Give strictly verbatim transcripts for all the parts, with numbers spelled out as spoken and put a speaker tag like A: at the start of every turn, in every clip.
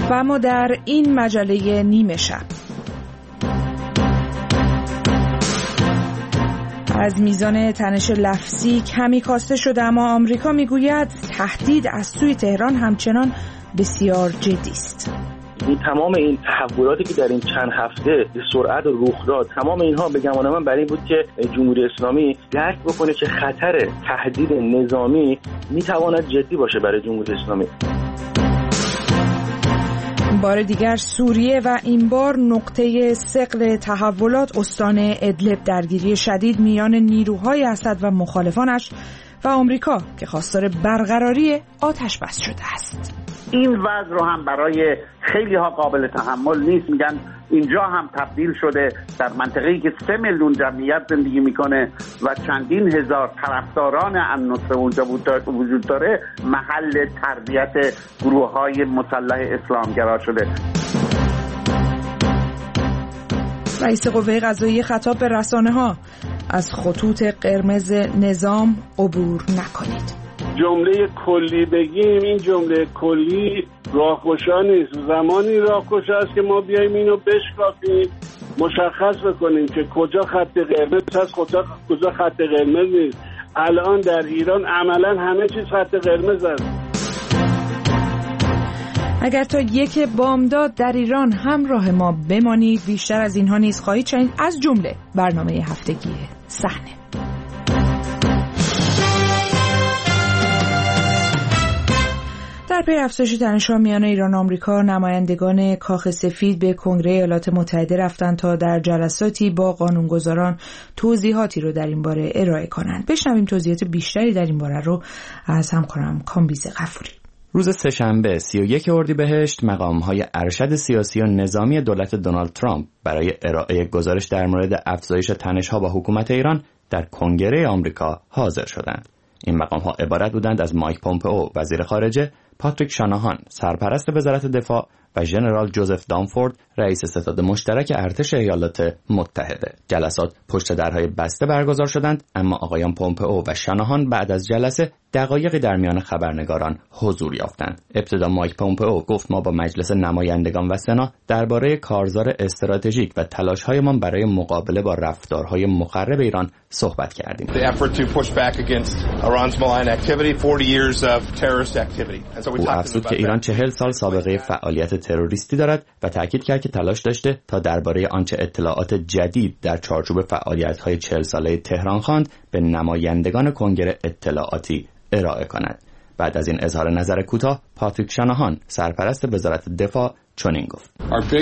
A: و اما در این مجله نیمه شب از میزان تنش لفظی کمی کاسته شده، اما آمریکا میگوید تهدید از سوی تهران همچنان بسیار جدی است.
B: این تمام این تحولاتی که در این چند هفته به سرعت رخ داد، تمام اینها به گمان من برای این بود که جمهوری اسلامی درک بکنه که خطر تهدید نظامی میتواند جدی باشه برای جمهوری اسلامی.
A: بار دیگر سوریه و این بار نقطه ثقل تحولات استان ادلب، درگیری شدید میان نیروهای اسد و مخالفانش و آمریکا که خواستار برقراری آتش بس شده است.
C: این وضع رو هم برای خیلی ها قابل تحمل نیست. میگن اینجا هم تبدیل شده در منطقه‌ای که سه میلیون جمعیت زندگی میکنه و چندین هزار طرفداران النصره اونجا وجود داره، محل تربیت گروه‌های مسلح اسلامگرا شده.
A: رئیس قوه قضاییه خطاب به رسانه‌ها: از خطوط قرمز نظام عبور نکنید.
D: جمله کلی بگیم، این جمله کلی راهگشا نیست. زمانی راهگشا است که ما بیایم اینو بشکافیم، مشخص بکنیم که کجا خط قرمز هست، کجا کجا خط قرمز نیست. الان در ایران عملا همه چیز خط قرمز است.
A: اگر تا یک بامداد در ایران همراه ما بمانید، بیشتر از اینها نیز خواهید شنید، از جمله برنامه هفتگی صحنه. در پی افزایش تنش‌ها میان ایران و آمریکا، نمایندگان کاخ سفید به کنگره ایالات متحده رفتند تا در جلساتی با قانونگذاران توضیحاتی رو در این باره ارائه کنند. بشنویم توضیحات بیشتری در این باره رو از همکارم کامبیز غفوری.
E: روز سه‌شنبه سی و یک اردیبهشت مقام‌های ارشد سیاسی و نظامی دولت دونالد ترامپ برای ارائه گزارش در مورد افزایش تنش‌ها با حکومت ایران در کنگره آمریکا حاضر شدند. این مقام‌ها عبارت بودند از مایک پومپئو وزیر خارجه، پاتریک شاناهان سرپرست وزارت دفاع و ژنرال جوزف دانفورد رئیس ستاد مشترک ارتش ایالات متحده. جلسات پشت درهای بسته برگزار شدند، اما آقایان پومپئو و شاناهان بعد از جلسه دقایقی در میان خبرنگاران حضور یافتند. ابتدا مایک پومپئو گفت: ما با مجلس نمایندگان و سنا درباره کارزار استراتژیک و تلاش‌هایمان برای مقابله با رفتارهای مخرب ایران صحبت کردیم. او افزود که ایران چهل سال سابقه فعالیت تروریستی دارد و تاکید کرد که تلاش داشته تا درباره آنچه اطلاعات جدید در چارچوب فعالیت‌های چهل ساله تهران خواند به نمایندگان کنگره اطلاعاتی ارائه کند. بعد از این اظهار نظر کوتاه، پاتریک شاناهان سرپرست وزارت دفاع چنین گفت: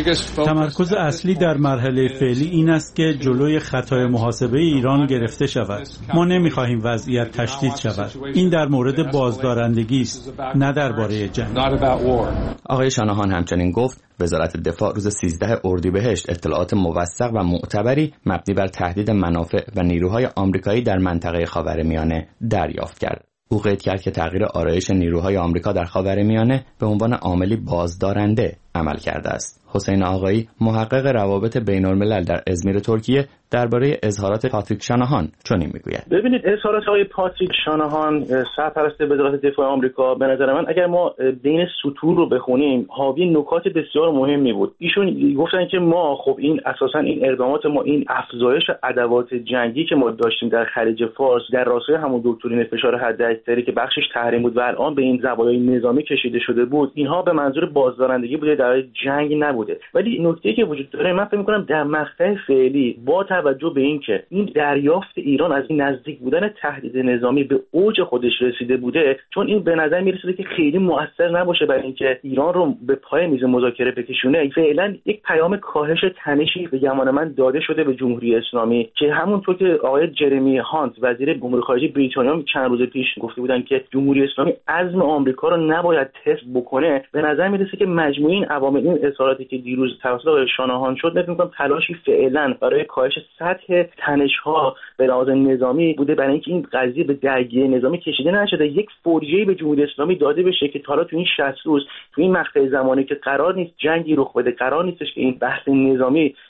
F: تمرکز اصلی در مرحله فعلی این است که جلوی خطای محاسبه ایران گرفته شود. ما نمی‌خواهیم وضعیت تشدید شود. این در مورد بازدارندگی است، نه درباره جنگ.
E: آقای شاناهان همچنین گفت: وزارت دفاع روز سیزده اردیبهشت اطلاعات موثق و معتبری مبنی بر تهدید منافع و نیروهای آمریکایی در منطقه خاورمیانه دریافت کرد. او قید کرد که تغییر آرایش نیروهای آمریکا در خاورمیانه به عنوان عاملی بازدارنده عمل کرده است. حسین آقایی، محقق روابط بین‌الملل در ازمیر ترکیه، درباره اظهارات پاتریک شاناهان چنین میگوید:
B: ببینید، اظهارات آقای پاتریک شاناهان سرپرست وزارت دفاع آمریکا به نظر من اگر ما بین سطور رو بخونیم حاوی نکات بسیار مهمی بود. ایشون گفتن که ما خب این اساسا این اقدامات ما، این افزایش ادوات جنگی که ما داشتیم در خلیج فارس در راستای همون دکترین فشار حداکثری که بخشش تحریم بود و الان به این زوایای نظامی کشیده شده بود، اینها به منظور بازدارندگی بوده، در جنگ نبوده. ولی نکته‌ای که وجود داره، من فکر می‌کنم در مقطع فعلی با توجه به اینکه این دریافت ایران از این نزدیک بودن تهدید نظامی به اوج خودش رسیده بوده، چون این به نظر میرسیده که خیلی مؤثر نباشه برای اینکه ایران رو به پای میز مذاکره بکشونه، فعلا یک پیام کاهش تنشی به گمان من داده شده به جمهوری اسلامی که همونطور که آقای جرمی هانت وزیر امور خارجه بریتانیا چند روز پیش گفته بودن که جمهوری اسلامی عزم آمریکا رو نباید تست بکنه، به نظر میرسه که مجموعه این عوامل، این اظهاراتی که دیروز توسط آقای شاناهان شد، فکر می‌کنم تلاشی فعلا برای کاهش سطح تنش‌ها به لحاظ نظامی بوده، برای اینکه این قضیه به درگیری نظامی کشیده نشده، یک فوریه‌ای به جمهوری اسلامی داده بشه که حالا تو این شصت روز، تو این مقطع زمانی که قرار نیست جنگی رخ بده، قرار نیستش که این بحث نظامی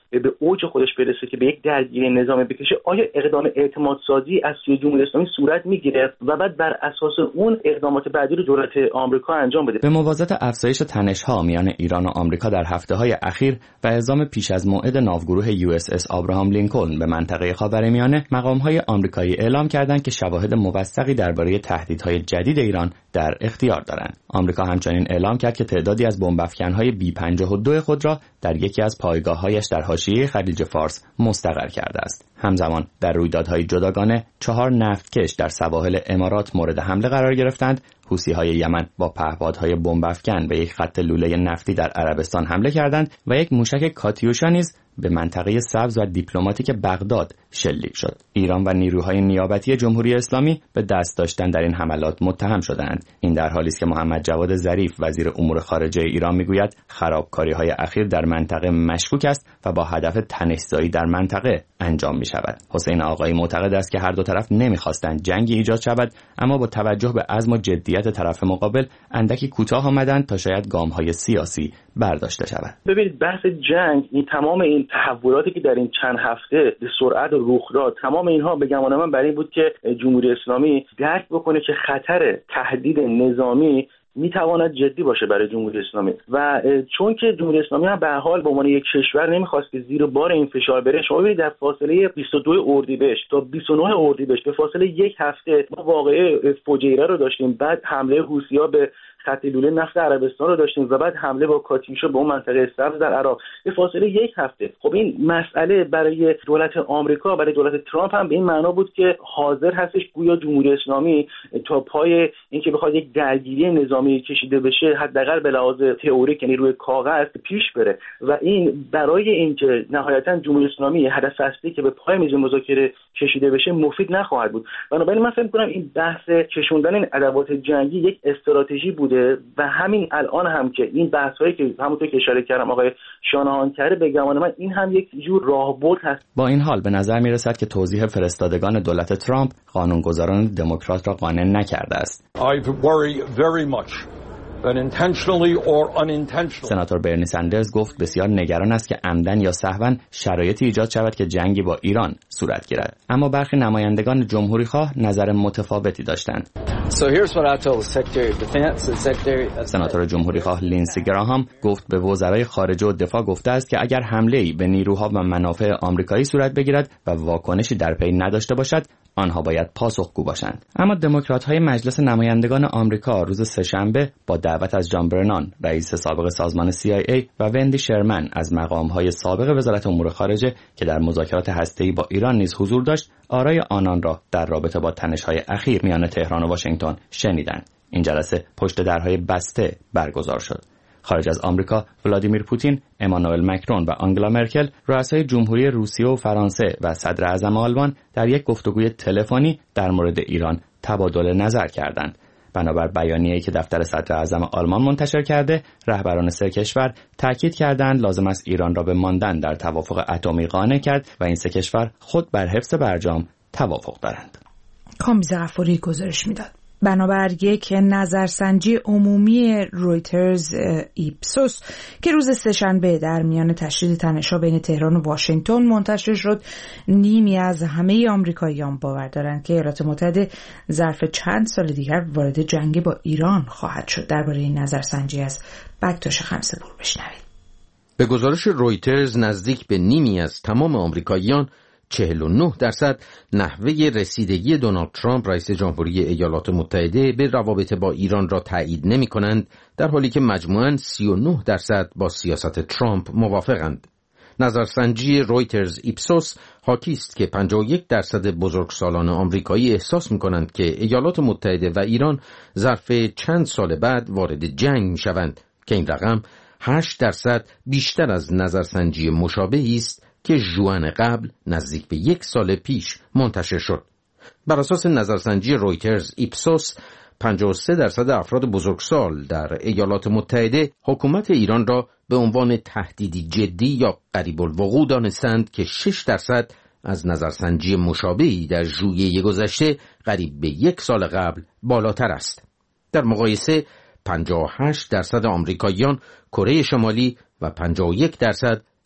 B: به اوج خودش برسه که به یک درگیری نظامی بکشه، آیا اقدام اعتماد سازی از سوی جمهوری اسلامی صورت میگیره و بعد بر اساس اون اقدامات بعدی رو دولت آمریکا انجام بده.
E: به موازات افزایش تنش‌ها میان ایران و آمریکا در هفته‌های اخیر و اعزام پیش از موعد ناوگروه یو اس اس آبراهام لینکلن به منطقه خاورمیانه، مقام‌های آمریکایی اعلام کردند که شواهد موثقی درباره تهدیدهای جدید ایران در اختیار دارند. آمریکا همچنین اعلام کرد که تعدادی از بمب‌افکن‌های بی پنجاه و دو خود را در یکی از پایگاه‌هایش در حاشیه خلیج فارس مستقر کرده است. همزمان در رویدادهای جداگانه چهار نفتکش در سواحل امارات مورد حمله قرار گرفتند. حوثی‌های یمن با پهپادهای بمب‌افکن به یک خط لوله نفتی در عربستان حمله کردند و یک موشک کاتیوشا نیز به منطقه سبز و دیپلماتیک بغداد شلیک شد. ایران و نیروهای نیابتی جمهوری اسلامی به دست داشتن در این حملات متهم شدند. این در حالی است که محمد جواد ظریف وزیر امور خارجه ایران میگوید خرابکاری‌های اخیر در منطقه مشکوک است و با هدف تنش‌زایی در منطقه انجام می‌شود. حسین آقایی معتقد است که هر دو طرف نمی‌خواستند جنگی ایجاد شود، اما با توجه به عزم و جدیت طرف مقابل اندکی کوتاه آمدند تا شاید گام‌های سیاسی برداشته شود.
B: ببینید بحث جنگ، این تمام این تحولاتی که در این چند هفته به سرعت رخ داد، تمام اینها به گمان من برای این بود که جمهوری اسلامی درک بکنه که خطر تهدید نظامی میتواند جدی باشه برای جمهوری اسلامی و چون که جمهوری اسلامی هم به هر حال به عنوان یک کشور نمیخواست که زیر بار این فشار بره، شما ببینید در فاصله بیست و دو اردیبهشت تا بیست و نه اردیبهشت به فاصله یک هفته ما واقعه فجیره رو داشتیم، بعد حمله حوثی‌ها به خط لوله نفت عربستان رو داشتیم و بعد حمله با کاتیوشا به اون منطقه سبز در عراق به فاصله یک هفته. خب این مسئله برای دولت آمریکا، برای دولت ترامپ هم به این معنا بود که حاضر هستش گویا جمهوری اسلامی تا پای اینکه بخواد یک درگیری نظامی کشیده بشه، حداقل به لحاظ تئوریک یعنی روی کاغذ پیش بره و این برای اینکه نهایتا جمهوری اسلامی هدف اصلی که به پای میز مذاکره کشیده بشه مفید نخواهد بود. بنابراین من فکر می‌کنم این بحث کشوندن این ادوات جنگی یک استراتژی بوده و همین الان هم که این بحث‌هایی که همونطور که اشاره کردم آقای شانهان کرده، به گمان من این هم یک جور راهبرد هست.
E: با این حال به نظر می‌رسد که توضیح فرستادگان دولت ترامپ قانونگذاران دموکرات را قانع نکرده است.
G: I worry very much that intentionally or unintentionally.
E: سناتور برنی سندرز گفت بسیار نگران است که عمدن یا سهواً شرایطی ایجاد شود که جنگی با ایران صورت گیرد. اما برخی نمایندگان جمهوری‌خواه نظر متفاوتی داشتند.
H: So here's what I told the Secretary of Defense and Secretary.
E: سناتور جمهوری‌خواه لینسی گراهام گفت به وزرای خارجه و دفاع گفته است که اگر حمله‌ای به نیروها و منافع آمریکایی صورت بگیرد و واکنشی در پی نداشته باشد، آنها باید پاسخگو باشند. اما دموکرات‌های مجلس نمایندگان آمریکا روز سه‌شنبه با دعوت از جان برنان، رئیس سابق سازمان سی آی ای و وندی شرمن از مقام‌های سابق وزارت امور خارجه که در مذاکرات هسته‌ای با ایران نیز حضور داشت، آرای آنان را در رابطه با تنش‌های اخیر میان تهران و واشنگتن شنیدند. این جلسه پشت درهای بسته برگزار شد. خارج از آمریکا، ولادیمیر پوتین، امانوئل مکرون و آنگلا مرکل، رؤسای جمهوری روسیه و فرانسه و صدر اعظم آلمان در یک گفتگوی تلفنی در مورد ایران تبادل نظر کردند. بنابر بیانیه‌ای که دفتر صدر اعظم آلمان منتشر کرده، رهبران سه کشور تاکید کردند لازم است ایران را به ماندن در توافق اتمی قانع کرد و این سه کشور خود بر حفظ برجام توافق دارند.
A: کامیز غفوری گزارش میداد. بنابر یک نظرسنجی عمومی رویترز ایپسوس که روز سه‌شنبه در میان تشدید تنش‌ها بین تهران و واشنگتن منتشر شد، نیمی از همه آمریکاییان باور دارند که ایالات متحده ظرف چند سال دیگر وارد جنگ با ایران خواهد شد. درباره این نظرسنجی از بکتاش خمسه‌پور بشنوید.
I: به گزارش رویترز نزدیک به نیمی از تمام آمریکاییان، چهل و نه درصد نحوه رسیدگی دونالد ترامپ رئیس جمهوری ایالات متحده به روابط با ایران را تایید نمی کنند، در حالی که مجموعاً سی و نه درصد با سیاست ترامپ موافقند. نظرسنجی رویترز ایپسوس حاکی است که پنجاه و یک درصد بزرگسالان آمریکایی احساس می کنند که ایالات متحده و ایران ظرف چند سال بعد وارد جنگ می شوند که این رقم هشت درصد بیشتر از نظرسنجی مشابهی است که ژوئن قبل نزدیک به یک سال پیش منتشر شد. بر اساس نظرسنجی رویترز ایپسوس، پنجاه و سه درصد افراد بزرگسال در ایالات متحده حکومت ایران را به عنوان تهدیدی جدی یا قریب الوقوع دانستند که شش درصد از نظرسنجی مشابهی در ژوئیه گذشته قریب به یک سال قبل بالاتر است. در مقایسه پنجاه و هشت درصد آمریکاییان کره شمالی و پنجاه و یک درصد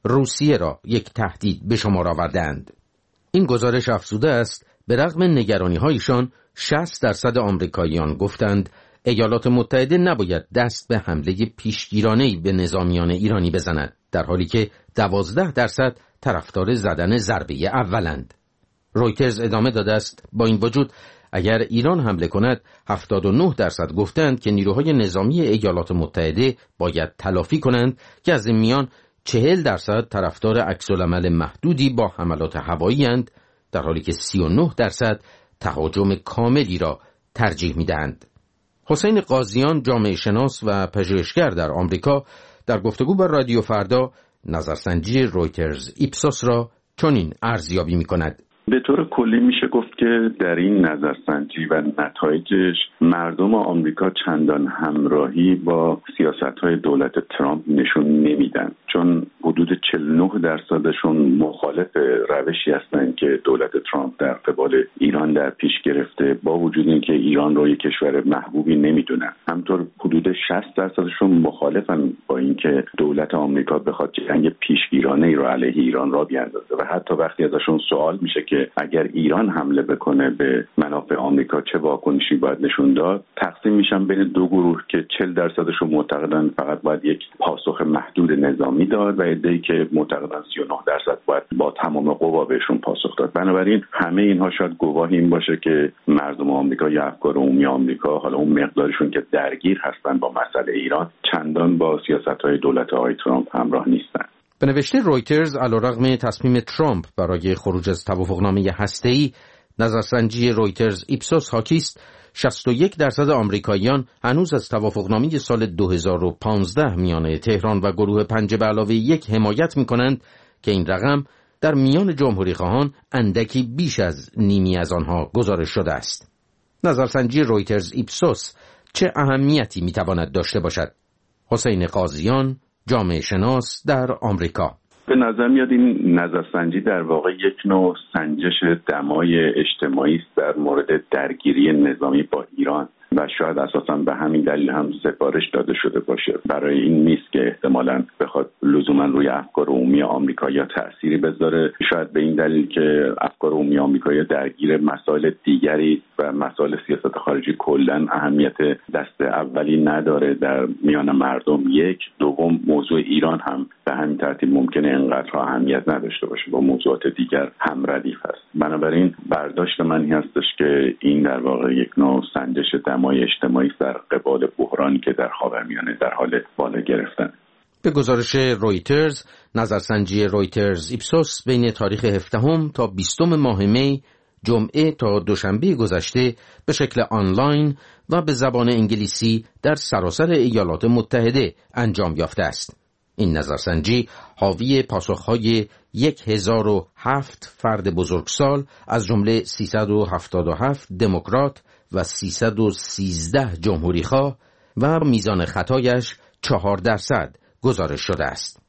I: روسیه را یک تهدید به شمار آوردند. این گزارش افزوده است به رغم نگرانی‌هایشان شصت درصد آمریکاییان گفتند ایالات متحده نباید دست به حمله پیشگیرانه‌ای به نظامیان ایرانی بزند، در حالی که دوازده درصد طرفدار زدن ضربه اولند. رویترز ادامه داده است با این وجود اگر ایران حمله کند هفتاد و نه درصد گفتند که نیروهای نظامی ایالات متحده باید تلافی کنند که از این میان چهل درصد طرفدار عکس‌العمل محدودی با حملات هوایی اند، در حالی که سی و نه درصد تهاجم کاملی را ترجیح می‌دهند. حسین قاضیان جامعه شناس و پژوهشگر در آمریکا در گفتگو با رادیو فردا نظرسنجی رویترز ایپسوس را چنین ارزیابی می‌کند.
J: به طور کلی میشه گفت که در این نظرسنجی و نتایجش مردم آمریکا چندان همراهی با سیاست‌های دولت ترامپ نشون نمیدن، چون حدود چهل و نه درصدشون مخالف روشی هستند که دولت ترامپ در قبال ایران در پیش گرفته، با وجود اینکه ایران رو یک کشور محبوبی نمیدونن. همطور حدود شصت درصدشون مخالفن با اینکه دولت آمریکا بخواد جنگ پیشگیرانه‌ای رو علیه ایران را بیاندازه و حتی وقتی ازشون سوال میشه که اگر ایران حمله بکنه به منافع آمریکا چه واکنشی باید نشون داد، تقسیم میشن بین دو گروه که چهل درصدشون معتقدن فقط باید یک پاسخ محدود نظامی داد و عده‌ای که معتقدن سی و نه درصد باید با تمام قوا بهشون پاسخ داد. بنابراین همه اینها شاید گواه این باشه که مردم آمریکا یا افکار عمومی آمریکا، حالا اون مقدارشون که درگیر هستن با مسئله ایران، چندان با سیاست‌های دولت آقای ترامپ همراه نیستن.
I: به نوشته رویترز علیرغم تصمیم ترامپ برای خروج از توافقنامه هسته‌ای، نظرسنجی رویترز ایپسوس حاکی است شصت و یک درصد آمریکاییان هنوز از توافقنامه سال دو هزار و پانزده میان تهران و گروه پنج به علاوه یک حمایت می‌کنند که این رقم در میان جمهوری‌خواهان اندکی بیش از نیمی از آنها گزارش شده است. نظرسنجی رویترز ایپسوس چه اهمیتی می‌تواند داشته باشد؟ حسین قاضیان، جامعه شناس در آمریکا:
J: به نظر میاد این نظرسنجی در واقع یک نوع سنجش دمای اجتماعی است در مورد درگیری نظامی با ایران و شاید اساساً به همین دلیل هم سفارش داده شده باشه. برای این نیست که احتمالاً بخواد لزوما روی افکار عمومی آمریکایی‌ها تأثیری بذاره، شاید به این دلیل که افکار عمومی آمریکایی‌ها درگیر مسائل دیگری و مسائل سیاست خارجی کلاً اهمیت دست اولی نداره در میان مردم. یک دوم موضوع ایران هم به همین ترتیب ممکنه انقدر اهمیت نداشته باشه، با موضوعات دیگر هم ردیف است. بنابراین برداشت من این هستش که این در واقع یک نوع سنجش دمای اجتماعی در قبال بحرانی که در خاورمیانه در حال بالا گرفتن.
I: به گزارش رویترز، نظرسنجی رویترز ایپسوس بین تاریخ هفدهم تا بیستم ماه می، جمعه تا دوشنبه گذشته به شکل آنلاین و به زبان انگلیسی در سراسر ایالات متحده انجام یافته است. این نظرسنجی حاوی پاسخهای هزار و هفت فرد بزرگسال از جمله سیصد و هفتاد و هفت دموکرات و سیصد و سیزده جمهوریخواه و میزان خطایش چهار درصد گزارش شده است.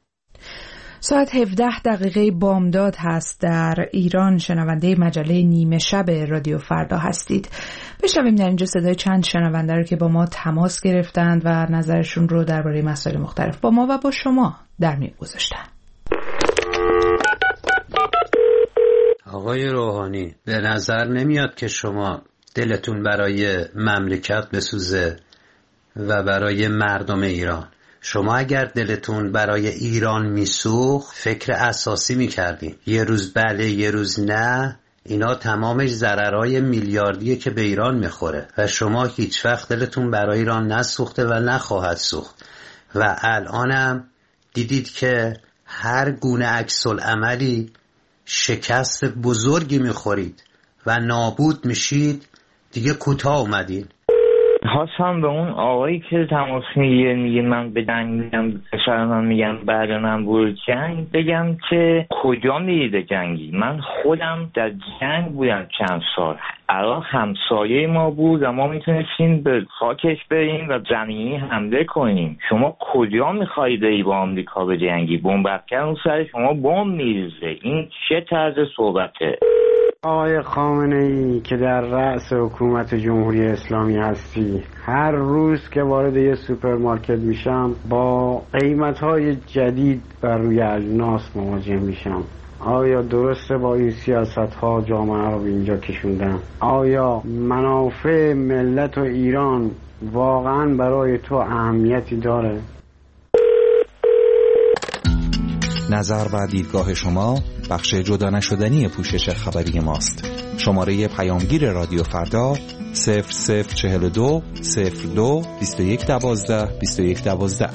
A: ساعت هفده دقیقه بامداد هست. در ایران شنونده مجله نیمه شب رادیو فردا هستید. بشنویم در اینجا صدای چند شنونده رو که با ما تماس گرفتند و نظرشون رو درباره مسائل مختلف با ما و با شما در میون گذاشتن.
K: آقای روحانی، به نظر نمیاد که شما دلتون برای مملکت بسوزه و برای مردم ایران. شما اگر دلتون برای ایران میسوخت فکر اساسی میکردین. یه روز بله یه روز نه، اینا تمامش ضررهای میلیاردیه که به ایران میخوره و شما هیچ وقت دلتون برای ایران نسوخته و نخواهد سوخت. و الانم دیدید که هر گونه عکس العملی شکست بزرگی میخورید و نابود میشید. دیگه کوتاه اومدین.
L: خواستم به اون آقایی که تماس میگیره میگه من به جنگ میگم، شاید من میگم بعد من برو جنگ، بگم که کجا میریده جنگی؟ من خودم در جنگ بودم چند سال. عراق همسایه ما بود و ما میتونستیم به خاکش بریم و زمینی حمله کنیم. شما کجا میخوایی بری با آمریکا به جنگی؟ بمب افکن اون سر شما بمب میریزه. این چه طرز صحبته؟
M: آقای خامنه‌ای که در رأس حکومت جمهوری اسلامی هستی، هر روز که وارد یه سوپرمارکت میشم با قیمت‌های جدید بر روی اجناس مواجه میشم. آیا درسته با این سیاست‌ها جامعه رو به اینجا کشوندن؟ آیا منافع ملت و ایران واقعا برای تو اهمیتی داره؟
N: نظر و دیدگاه شما بخش جدا نشدنی پوشش خبری ماست. شماره پیامگیر رادیو فردا صفر صفر چهل و دو صفر دو بیست و یک دوازده بیست و یک دوازده.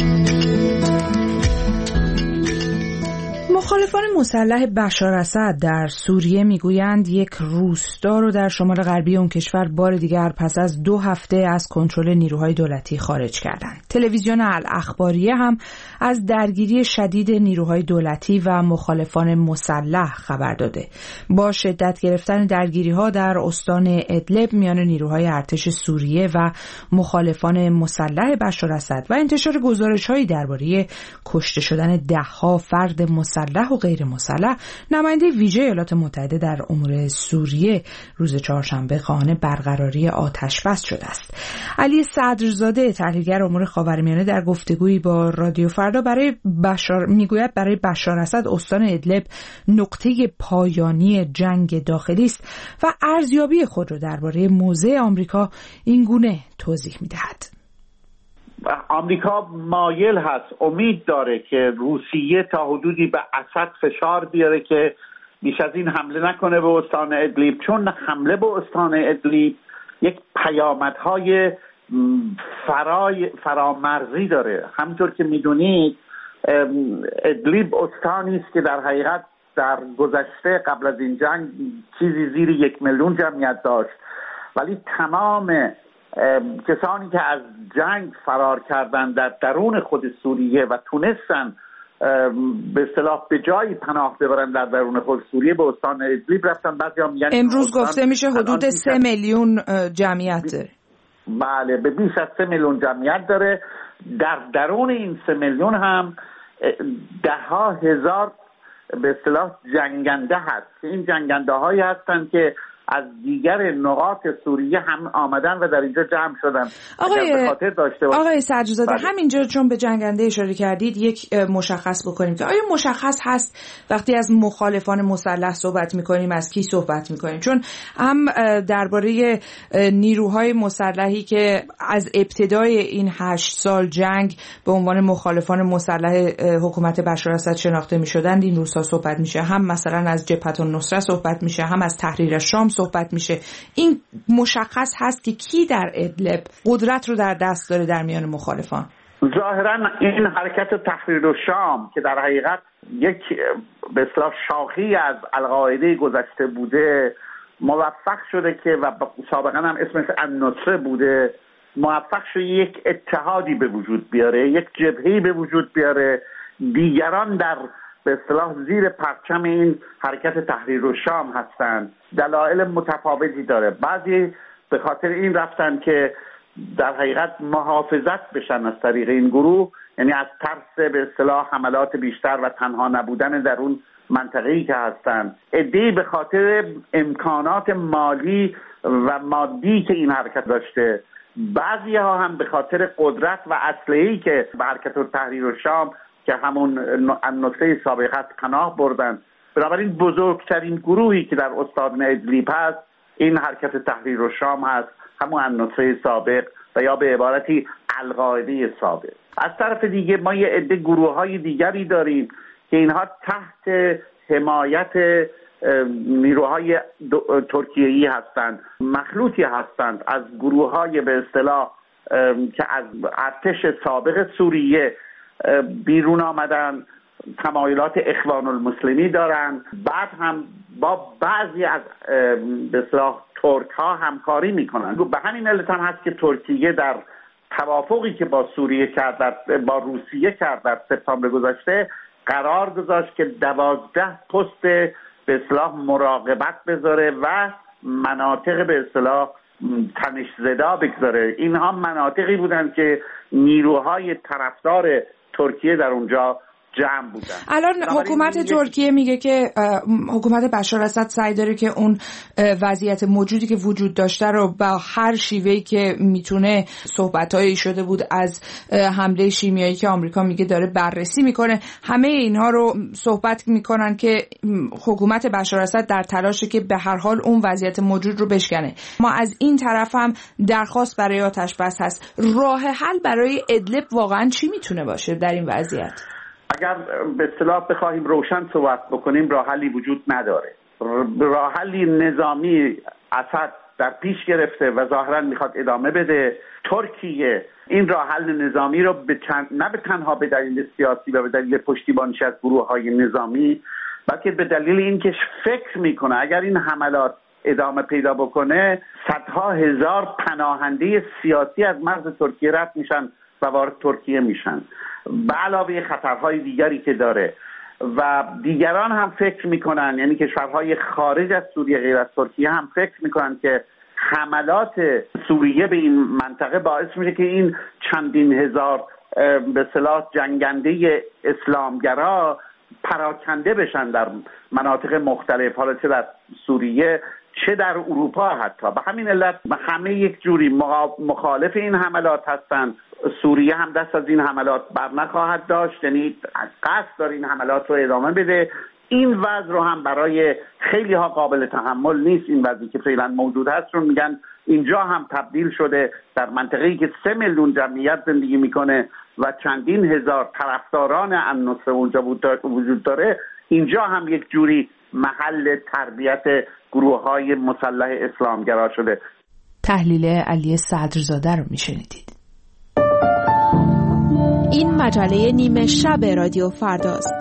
A: مخالفان مسلح بشار اسد در سوریه میگویند یک روستا رو در شمال غربی اون کشور بار دیگر پس از دو هفته از کنترل نیروهای دولتی خارج کردند. تلویزیون الاخباریه هم از درگیری شدید نیروهای دولتی و مخالفان مسلح خبر داده. با شدت گرفتن درگیری‌ها در استان ادلب میان نیروهای ارتش سوریه و مخالفان مسلح بشار اسد و انتشار گزارش‌هایی درباره کشته شدن ده‌ها فرد مسلح و غیر مسلح، نماینده ویژه ایالات متحده در امور سوریه روز چهارشنبه خواهان برقراری آتشبس شده است. علی صدرزاده تحلیلگر امور خاورمیانه در گفتگویی با رادیو فردا برای بشار میگوید برای بشار اسد استان ادلب نقطه پایانی جنگ داخلی است و ارزیابی خود را درباره موضع آمریکا این گونه توضیح می‌دهد.
C: آمریکا مایل هست، امید داره که روسیه تا حدودی به اسد فشار بیاره که بیش از این حمله نکنه به استان ادلیب، چون حمله به استان ادلیب یک پیامدهای فرای فرامرزی داره. همونطور که میدونید ادلیب استانی است که در حقیقت در گذشته قبل از این جنگ چیزی زیر یک میلیون جمعیت داشت، ولی تمام کسانی که از جنگ فرار کردن در درون خود سوریه و تونستن به اصطلاح به جایی پناه ببرن در درون خود سوریه به استان ادلیب رفتن. بعضیا میگن
A: امروز گفته میشه حدود سه میلیون جمعیت داره.
C: بله، به بیش از سه میلیون جمعیت داره. در درون این سه میلیون هم ده ها هزار به اصطلاح جنگنده هست. این جنگنده هایی هستن که از دیگر نقاط سوریه هم آمدن و در اینجا جمع شدن.
A: آقای آقای صدرزاده،
C: بله.
A: همینجا چون به جنگنده اشاره کردید یک مشخص بکنیم که آیا مشخص هست وقتی از مخالفان مسلح صحبت میکنیم از کی صحبت میکنیم؟ چون هم درباره نیروهای مسلحی که از ابتدای این هشت سال جنگ به عنوان مخالفان مسلح حکومت بشار اسد شناخته میشدند این روزها صحبت میشه، هم مثلا از جبهة النصره صحبت میشه، هم از تحریر شام صحبت میشه. این مشخص هست که کی در ادلب قدرت رو در دست داره در میان مخالفان؟
C: ظاهرا این حرکت تحریر الشام که در حقیقت یک به اصطلاح شاخی از القاعده گذشته بوده موفق شده که و سابقا هم اسمش النصره بوده، موفق شده یک اتحادی به وجود بیاره، یک جبهه‌ای به وجود بیاره. دیگران در به اصطلاح زیر پرچم این حرکت تحریر الشام هستند. دلایل متفاوتی داره. بعضی به خاطر این رفتن که در حقیقت محافظت بشن از طریق این گروه، یعنی از ترس به اصطلاح حملات بیشتر و تنها نبودن در اون منطقه‌ای که هستن. عده‌ای به خاطر امکانات مالی و مادی که این حرکت داشته، بعضی ها هم به خاطر قدرت و اسلحه‌ای که به حرکت تحریر الشام که همون النصره سابقت پناه بردن. بنابراین بزرگترین گروهی که در استان ادلیب هست این حرکت تحریر الشام هست، همون النصره سابق و یا به عبارتی القاعده سابق. از طرف دیگه ما یه عده گروه‌های دیگری داریم که اینها تحت حمایت نیروهای ترکیه‌ای هستند، مخلوطی هستند از گروه‌های به اصطلاح که از ارتش سابق سوریه بیرون آمدن، تمایلات اخوان المسلمی دارن، بعد هم با بعضی از به اصطلاح ترک ها همکاری میکنن. به همین علت هم هست که ترکیه در توافقی که با سوریه کرد، با روسیه کرد در سپتامبر گذشته قرار گذاشت که دوازده پست به اصطلاح مراقبت بذاره و مناطق به اصطلاح تنش زدا بگذاره. اینها مناطقی بودن که نیروهای طرفدار ترکیه در اونجا جمع بودن.
A: الان حکومت ترکیه میگه که حکومت بشار اسد سعی داره که اون وضعیت موجودی که وجود داشته رو با هر شیوهی که میتونه، صحبتایی شده بود از حمله شیمیایی که آمریکا میگه داره بررسی میکنه، همه اینها رو صحبت میکنن که حکومت بشار اسد در تلاشه که به هر حال اون وضعیت موجود رو بشکنه. ما از این طرف هم درخواست برای آتش بس هست. راه حل برای ادلب واقعا چی میتونه باشه در این وضعیت؟
C: اگر به اصطلاح بخوایم روشن صحبت بکنیم، راه حلی وجود نداره. راه حلی نظامی اسد در پیش گرفته و ظاهرا میخواد ادامه بده. ترکیه این راه حل نظامی رو به چند... نه به تنها به دلیل سیاسی و به دلیل پشتیبانیش از گروه‌های نظامی، بلکه به دلیل اینکه فکر میکنه اگر این حملات ادامه پیدا بکنه، صدها هزار پناهنده سیاسی از مرز ترکیه رد میشن و وارد ترکیه میشن، به علاوه خطرهای دیگری که داره. و دیگران هم فکر میکنن، یعنی کشورهای خارج از سوریه غیر از ترکیه هم فکر میکنن که حملات سوریه به این منطقه باعث میشه که این چندین هزار به اصطلاح جنگنده اسلامگرا پراکنده بشن در مناطق مختلف، حالا چه در سوریه چه در اروپا. حتی به همین علت همه یک جوری مخالف این حملات هستن. سوریه هم دست از این حملات بر نخواهد داشت، یعنی قصد داره این حملات رو ادامه بده. این وضع رو هم برای خیلی ها قابل تحمل نیست. این وضعی که فعلا موجود هست رو میگن اینجا هم تبدیل شده در منطقه‌ای که سه میلیون جمعیت زندگی میکنه و چندین هزار طرفداران النصره اونجا وجود داره، اینجا هم یک جوری محل تربیت گروه‌های مسلح اسلامگرا شده.
A: تحلیل علی صدرزاده رو میشنیدید.
O: این مجله نیمه شب رادیو فرداست.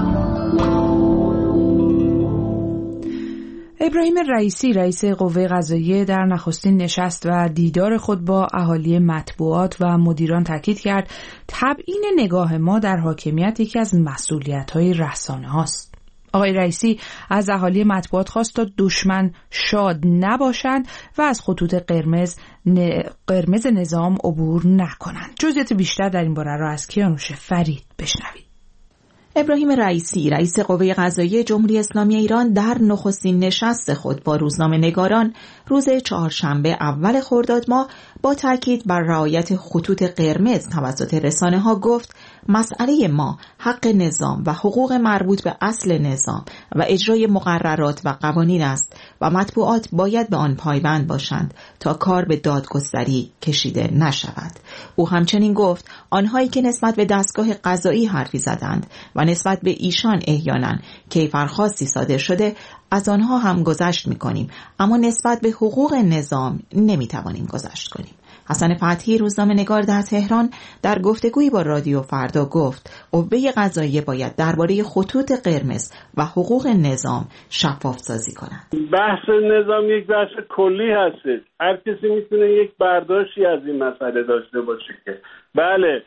A: ابراهیم رئیسی رئیس قوه قضاییه در نخستین نشست و دیدار خود با اهالی مطبوعات و مدیران تاکید کرد تبیین نگاه ما در حاکمیت یکی از مسئولیت‌های رسانه هاست. آقای رئیسی از اهالی مطبوعات خواست تا دشمن شاد نباشند و از خطوط قرمز ن... قرمز نظام عبور نکنند. جزئیات بیشتر در این باره را از کیانوش فرید بشنوید.
P: ابراهیم رئیسی رئیس قوه قضاییه جمهوری اسلامی ایران در نخستین نشست خود با روزنامه‌نگاران روز چهارشنبه اول خرداد ماه با تاکید بر رعایت خطوط قرمز توسط رسانه‌ها گفت مسئله ما حق نظام و حقوق مربوط به اصل نظام و اجرای مقررات و قوانین است و مطبوعات باید به آن پایبند باشند تا کار به دادگستری کشیده نشود. او همچنین گفت آنهایی که نسبت به دستگاه قضایی حرفی زدند و نسبت به ایشان احیانا کیفرخواستی صادر شده از آنها هم گذشت می‌کنیم، اما نسبت به حقوق نظام نمی‌توانیم گذشت کنیم. حسن فتحی روزنامه‌نگار در تهران در گفتگویی با رادیو فردا گفت قوه قضاییه باید درباره خطوط قرمز و حقوق نظام شفاف سازی کند.
D: بحث نظام یک بحث کلی هستش. هر کسی میتونه یک برداشتی از این مسئله داشته باشه که بله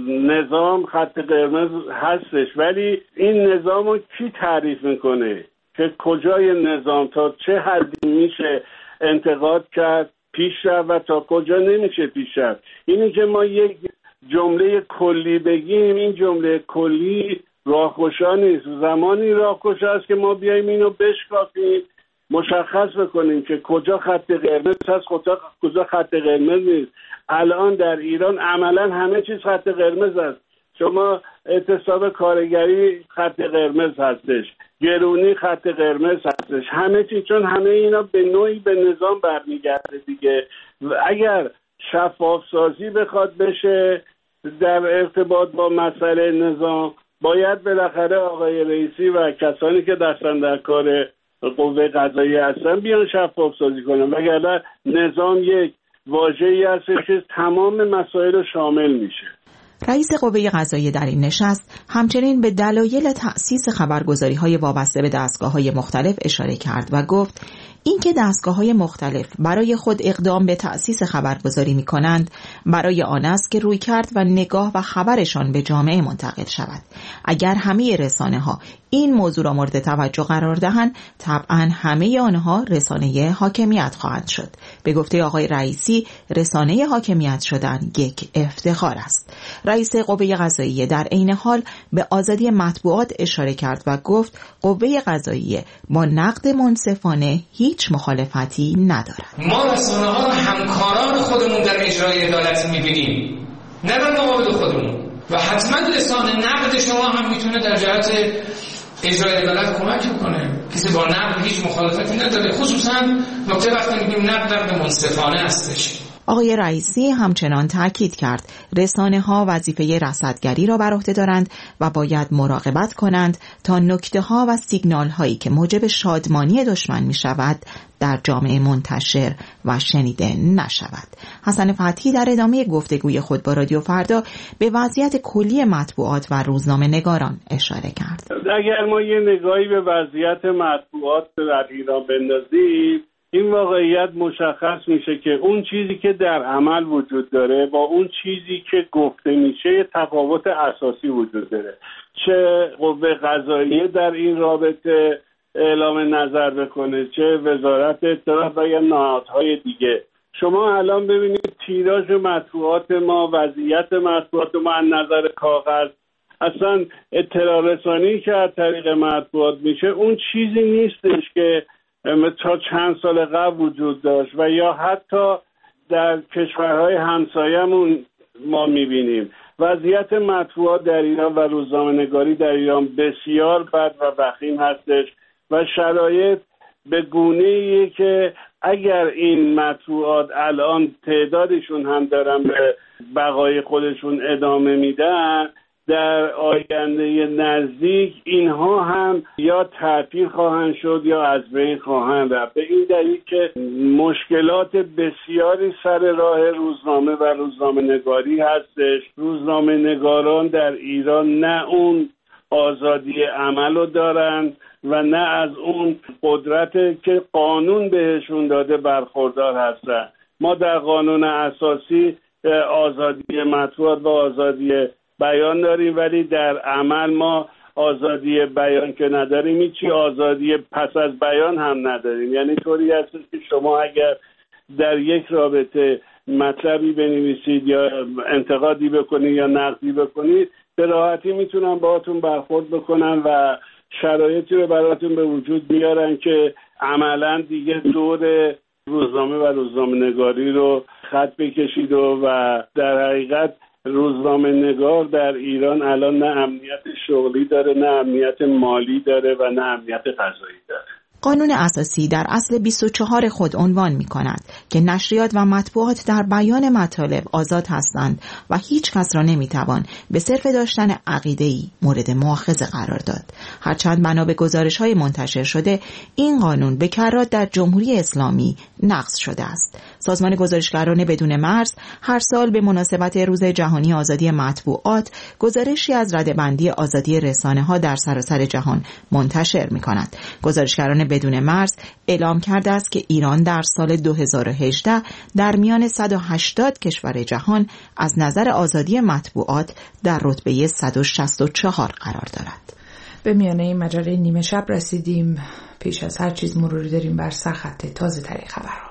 D: نظام خط قرمز هستش، ولی این نظام رو کی تعریف میکنه که کجای نظام تا چه حدی میشه انتقاد کرد پیش رفت و تا کجا نمیشه پیش رفت. اینی که ما یک جمله کلی بگیم، این جمله کلی راهگشا نیست. زمانی راهگشا است که ما بیایم اینو بشکافیم، مشخص بکنیم که کجا خط قرمز هست، کجا کجا خط قرمز نیست. الان در ایران عملا همه چیز خط قرمز است. شما اعتصاب کارگری خط قرمز هستش، گرونی خط قرمز هستش، همه چیز، چون همه اینا به نوعی به نظام برمیگرده دیگه. اگر شفاف سازی بخواد بشه در ارتباط با مسئله نظام، باید بالاخره آقای رئیسی و کسانی که دستن در کار قوه قضاییه هستن بیان شفاف سازی کنن، وگرنه نظام یک واژه‌ای هستش که تمام مسائل رو شامل میشه.
P: رئیس قوه قضاییه در این نشست همچنین به دلایل تأسیس خبرگزاری‌های وابسته به دستگاه‌های مختلف اشاره کرد و گفت اینکه دستگاه‌های مختلف برای خود اقدام به تأسیس خبرگزاری می‌کنند برای آن است که رویکرد و نگاه و خبرشان به جامعه منتقل شود. اگر همه رسانه‌ها این موضوع را مورد توجه قرار دهند، طبعاً همه آنها رسانه حاکمیت خواهند شد. به گفته آقای رئیسی، رسانه حاکمیت شدن یک افتخار است. رئیس رئیس قوه قضاییه در عین حال به آزادی مطبوعات اشاره کرد و گفت قوه قضاییه با نقد منصفانه هیچ مخالفتی ندارد.
Q: ما رسانه‌ها رو همکاران خودمون در اجرای عدالت می‌بینیم، نه در مقابل خودمون، و حتما لسان نقد شما هم میتونه در جهت اجرای عدالت کمک کنه. کسی با نقد هیچ مخالفتی نداره، خصوصا نکته وقتی میگیم نقد نقد منصفانه هستش.
P: آقای رئیسی همچنان تاکید کرد رسانه ها وظیفه رصدگری را بر عهده دارند و باید مراقبت کنند تا نکته ها و سیگنال هایی که موجب شادمانی دشمن می شود در جامعه منتشر و شنیده نشود. حسن فتحی در ادامه گفتگوی خود با رادیو فردا به وضعیت کلی مطبوعات و روزنامه نگاران اشاره کرد.
D: اگر ما یه نگاهی به وضعیت مطبوعات در ایران بندازیم، این واقعیت مشخص میشه که اون چیزی که در عمل وجود داره با اون چیزی که گفته میشه یه تفاوت اساسی وجود داره. چه قوه قضاییه در این رابطه اعلام نظر بکنه، چه وزارت اطلاعات و یا نهادهای دیگه. شما الان ببینید تیراژ مطبوعات ما، وضعیت مطبوعات ما از نظر کاغذ، اصلا اطلاع رسانی که از طریق مطبوعات میشه اون چیزی نیستش که تا چند سال قبل وجود داشت و یا حتی در کشورهای همسایمون ما میبینیم. وضعیت مطبوعات در ایران و روزنامه‌نگاری در ایران بسیار بد و وخیم هستش و شرایط به گونه‌ایه که اگر این مطبوعات الان تعدادشون هم دارن به بقای خودشون ادامه میدن، در آینده نزدیک اینها هم یا تعطیل خواهند شد یا از بین خواهند رفت. به این دلیل که مشکلات بسیاری سر راه روزنامه و روزنامه نگاری هستش. روزنامه نگاران در ایران نه اون آزادی عمل رو دارن و نه از اون قدرت که قانون بهشون داده برخوردار هستن. ما در قانون اساسی آزادی مطبوعات و آزادی بیان داریم، ولی در عمل ما آزادی بیان که نداریم، هیچی آزادی پس از بیان هم نداریم. یعنی طوری هست که شما اگر در یک رابطه مطلبی بنویسید یا انتقادی بکنید یا نقدی بکنید، به راحتی میتونن باهاتون برخورد بکنن و شرایطی رو براتون به وجود بیارن که عملا دیگه دور روزنامه و روزنامه نگاری رو خط بکشید و, و در حقیقت روزنامه نگار در ایران الان نه امنیت شغلی داره، نه امنیت مالی داره و نه امنیت غذایی داره.
P: قانون اساسی در اصل بیست و چهار خود عنوان می کند که نشریات و مطبوعات در بیان مطالب آزاد هستند و هیچ کس را نمی توان به صرف داشتن عقیده‌ای مورد مؤاخذه قرار داد. هرچند بنا به گزارش‌های منتشر شده این قانون به کرات در جمهوری اسلامی نقض شده است. سازمان گزارشگران بدون مرز هر سال به مناسبت روز جهانی آزادی مطبوعات گزارشی از رده‌بندی آزادی رسانه‌ها در سراسر جهان منتشر می‌کند. گزارشگران بدون مرز اعلام کرده است که ایران در سال دو هزار و هجده در میان صد و هشتاد کشور جهان از نظر آزادی مطبوعات در رتبه صد و شصت و چهار قرار دارد.
A: به میانه این مجله نیمه شب رسیدیم. پیش از هر چیز مروری داریم بر سرخط تازه ترین خبرها.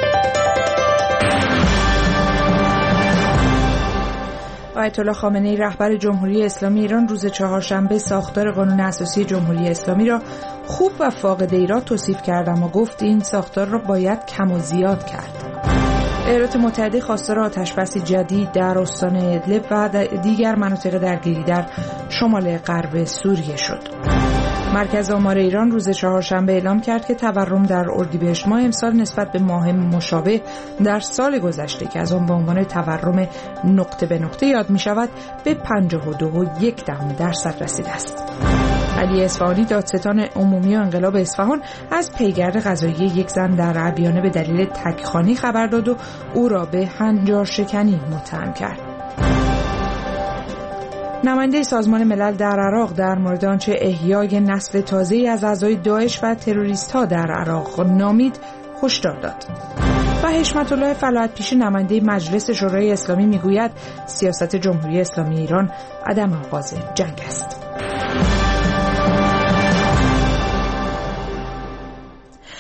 A: آیت الله خامنه‌ای رهبر جمهوری اسلامی ایران روز چهارشنبه ساختار قانون اساسی جمهوری اسلامی را خوب و فاقد ایراد توصیف کرد، اما گفت این ساختار را باید کم و زیاد کرد. ایالات متحده خواستار آتشبس جدید در استان ادلب و دیگر مناطق درگیری در شمال غرب سوریه شد. مرکز آمار ایران روز چهارشنبه اعلام کرد که تورم در اردیبهشت ماه امسال نسبت به ماه مشابه در سال گذشته که از آن به عنوان تورم نقطه به نقطه یاد می شود به پنجاه و دو و یک دهم درصد رسیده است. علی اصفهانی دادستان عمومی و انقلاب اصفهان از پیگرد قضایی یک زن در عبیانه به دلیل تکخوانی خبر داد و او را به هنجار شکنی متهم کرد. نماینده سازمان ملل در عراق در مورد آنچه احیای نسل تازه‌ای از اعضای داعش و تروریست‌ها در عراق نامید هشدار داد. و حشمت الله فلاحت پیش نماینده مجلس شورای اسلامی میگوید سیاست جمهوری اسلامی ایران عدم آغاز جنگ است.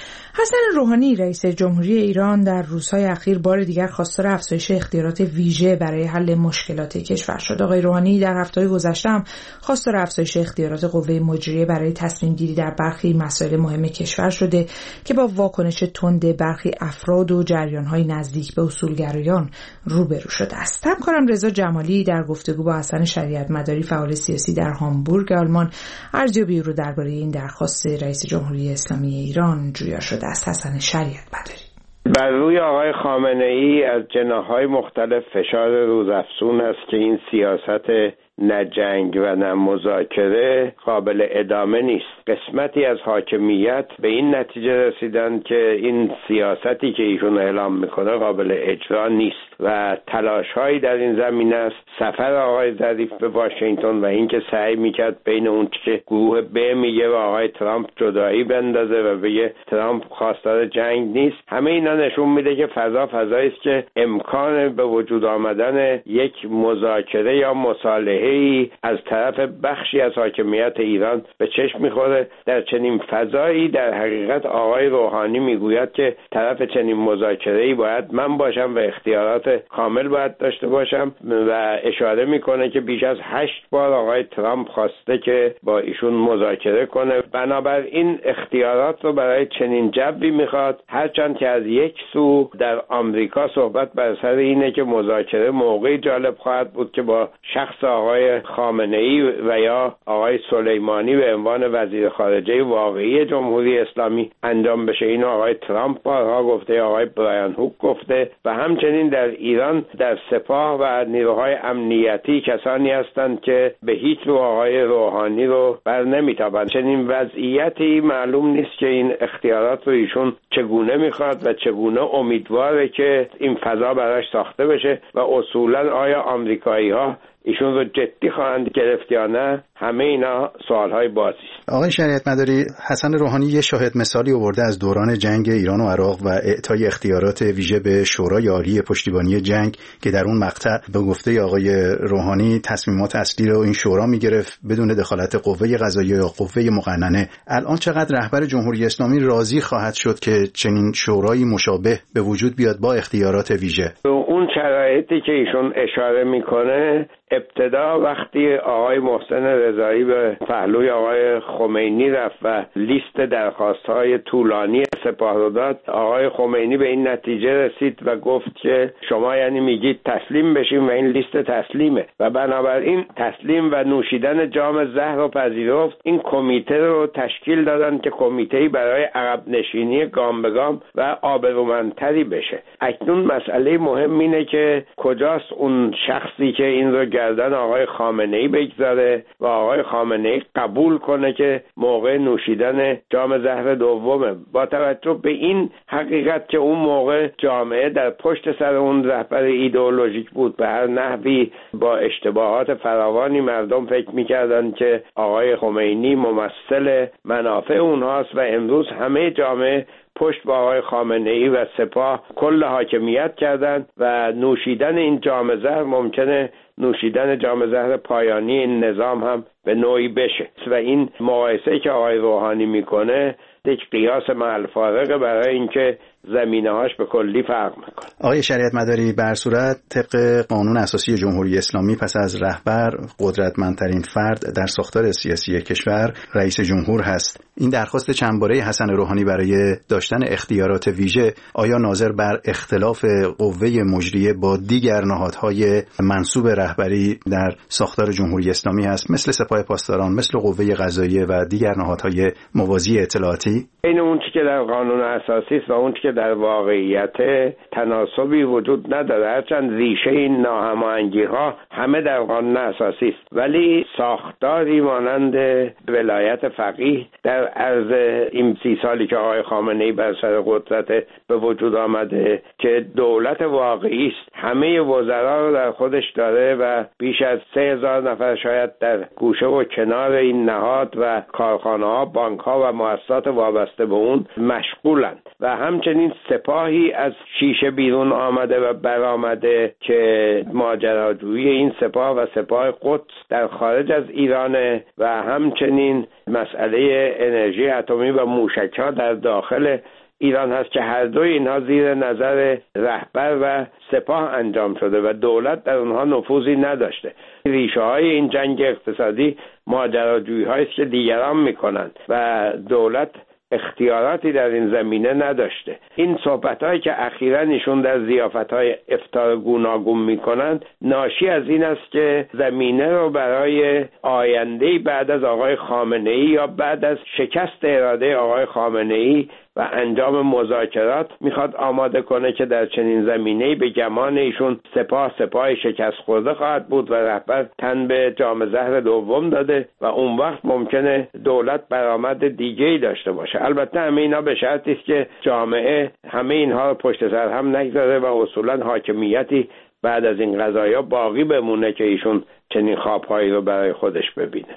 A: حسن روحانی رئیس جمهوری ایران در روزهای اخیر بار دیگر خواستار افزایش اختیارات ویژه برای حل مشکلات کشور شد. آقای روحانی در هفته‌های گذشته هم خواستار افزایش اختیارات قوه مجریه برای تصمیم گیری در برخی مسائل مهم کشور شده که با واکنش تند برخی افراد و جریان‌های نزدیک به اصولگرایان روبرو شده است. همکارم رضا جمالی در گفتگو با حسن شریعت‌مداری فعال سیاسی در هامبورگ آلمان ارزیابی رو درباره این درخواست رئیس جمهوری اسلامی ایران جویا شده است. حسن شریعت‌مداری:
R: بر روی آقای خامنه‌ای از جناح‌های مختلف فشار روزافزون است که این سیاست نه جنگ و نه مذاکره قابل ادامه نیست. قسمتی از حاکمیت به این نتیجه رسیدن که این سیاستی که ایشون اعلام میکنه قابل اجرا نیست و تلاش‌هایی در این زمینه است. سفر آقای ظریف به واشنگتن و اینکه سعی میکرد بین اون که گروه ب میگه و آقای ترامپ جدایی بندازه و بگه ترامپ خواستار جنگ نیست، همه اینا نشون میده که فضا فضایی است که امکان به وجود آمدن یک مذاکره یا مصالحه ای از طرف بخشی از حاکمیت ایران به چشم میخوره. در چنین فضایی در حقیقت آقای روحانی میگوید که طرف چنین مذاکره‌ای باید من باشم و اختیارات کامل باید داشته باشم و اشاره میکنه که بیش از هشت بار آقای ترامپ خواسته که با ایشون مذاکره کنه. بنابراین اختیارات رو برای چنین جوی میخواد، هرچند که از یک سو در آمریکا صحبت بر سر اینه که مذاکره موقعی جالب خواهد بود که با شخص آقای خامنه‌ای و یا آقای سلیمانی به عنوان وزیر خارجه واقعی جمهوری اسلامی انجام بشه. اینو آقای ترامپ بارها گفته، آقای برایان هوک گفته و همچنین در ایران در سپاه و نیروهای امنیتی کسانی هستند که به هیچ رو آقای روحانی رو بر نمیتابند. چنین وضعیتی معلوم نیست که این اختیارات رو ایشون چگونه میخواد و چگونه امیدواره که این فضا براش ساخته بشه و اصولا آیا آمریکایی ها ایشون رو جدی خواهند گرفت یا نه، همه اینا سوالهای بازی است.
S: آقای شریعت‌مداری، حسن روحانی یه شاهد مثالی آورده از دوران جنگ ایران و عراق و اعطای اختیارات ویژه به شورای عالی پشتیبانی جنگ که در اون مقطع به گفته آقای روحانی تصمیمات اصلی رو این شورا میگرفت بدون دخالت قوه قضاییه یا قوه مقننه. الان چقدر رهبر جمهوری اسلامی راضی خواهد شد که چنین شورایی مشابه به وجود بیاد با اختیارات ویژه؟
R: اون شرایطی که ایشون اشاره میکنه ابتدا وقتی آقای محسن رضایی به پهلوی آقای خمینی رفت و لیست درخواست‌های طولانی سپاه رو داد، آقای خمینی به این نتیجه رسید و گفت که شما یعنی میگید تسلیم بشیم و این لیست تسلیمه و بنابراین تسلیم و نوشیدن جام زهر رو پذیرفت. این کمیته رو تشکیل دادن که کمیته‌ای برای عقب نشینی گام به گام و آبرومندتری بشه. اکنون مسئله مهم اینه که کجاست اون شخصی که این رو گردن آقای خامنه‌ای بگذاره و آقای خامنه‌ای قبول کنه که موقع نوشیدن جام زهر دومه، با توجه به این حقیقت که اون موقع جامعه در پشت سر اون رهبر ایدئولوژیک بود. به هر نحوی با اشتباهات فراوانی مردم فکر می‌کردن که آقای خمینی ممثل منافع اونهاست و امروز همه جامعه پشت با آقای خامنه‌ای و سپاه کل حاکمیت کردن و نوشیدن این جام زهر ممکنه نوشیدن جام زهر پایانی این نظام هم به نوعی بشه و این مقایسه که آقای روحانی میکنه یک قیاس محل فارغه برای اینکه زمینه‌هاش به کلی فرق میکنه.
S: آقای شریعت‌مداری، بر صورت طبق قانون اساسی جمهوری اسلامی پس از رهبر قدرتمندترین فرد در ساختار سیاسی کشور رئیس جمهور هست. این درخواست چندباره حسن روحانی برای داشتن اختیارات ویژه آیا ناظر بر اختلاف قوه مجریه با دیگر نهادهای منسوب رهبری در ساختار جمهوری اسلامی هست، مثل سپاه پاسداران، مثل قوه قضاییه و دیگر نهادهای موازی اطلاعاتی؟
R: این اون چیزی که در قانون اساسی است و اون چیزی که در واقعیت تناسبی وجود نداره، هرچند ریشه این ناهماهنگی‌ها همه در قانون اساسی است، ولی ساختاری مانند ولایت فقیه در عرض این سی سالی که آقای خامنه‌ای بر سر قدرت به وجود آمده که دولت واقعی است، همه وزرا رو در خودش داره و بیش از سه هزار نفر شاید در گوشه و کنار این نهاد و کارخانه‌ها، بانک‌ها و مؤسسات وابسته به اون مشغولند و همچنین سپاهی از شیشه بیرون آمده و برآمده که ماجراجویی این سپاه و سپاه قدس در خارج از ایرانه و همچنین مسئله انرژی اتمی و موشک‌ها در داخل ایران هست که هر دوی اینها زیر نظر رهبر و سپاه انجام شده و دولت در اونها نفوذی نداشته. ریشه های این جنگ اقتصادی ماجراجویی هاییست که دیگران میکنند و دولت اختیاراتی در این زمینه نداشته. این صحبت هایی که اخیراً ایشون در ضیافت های افطار گوناگون میکنند ناشی از این است که زمینه رو برای آینده بعد از آقای خامنه‌ای یا بعد از شکست اراده آقای خامنه‌ای و انجام مذاکرات میخواد آماده کنه که در چنین زمینه‌ای به گمان ایشون سپاه سپاه شکست خورده خواهد بود و رهبر تن به جام زهر دوم داده و اون وقت ممکنه دولت برآمد دیگه‌ای داشته باشه. البته همه اینا به شرطی است که جامعه همه اینها رو پشت سر هم نگذاره و اصولا حاکمیتی بعد از این قضایا باقی بمونه که ایشون چنین خوابهایی رو برای خودش ببینه.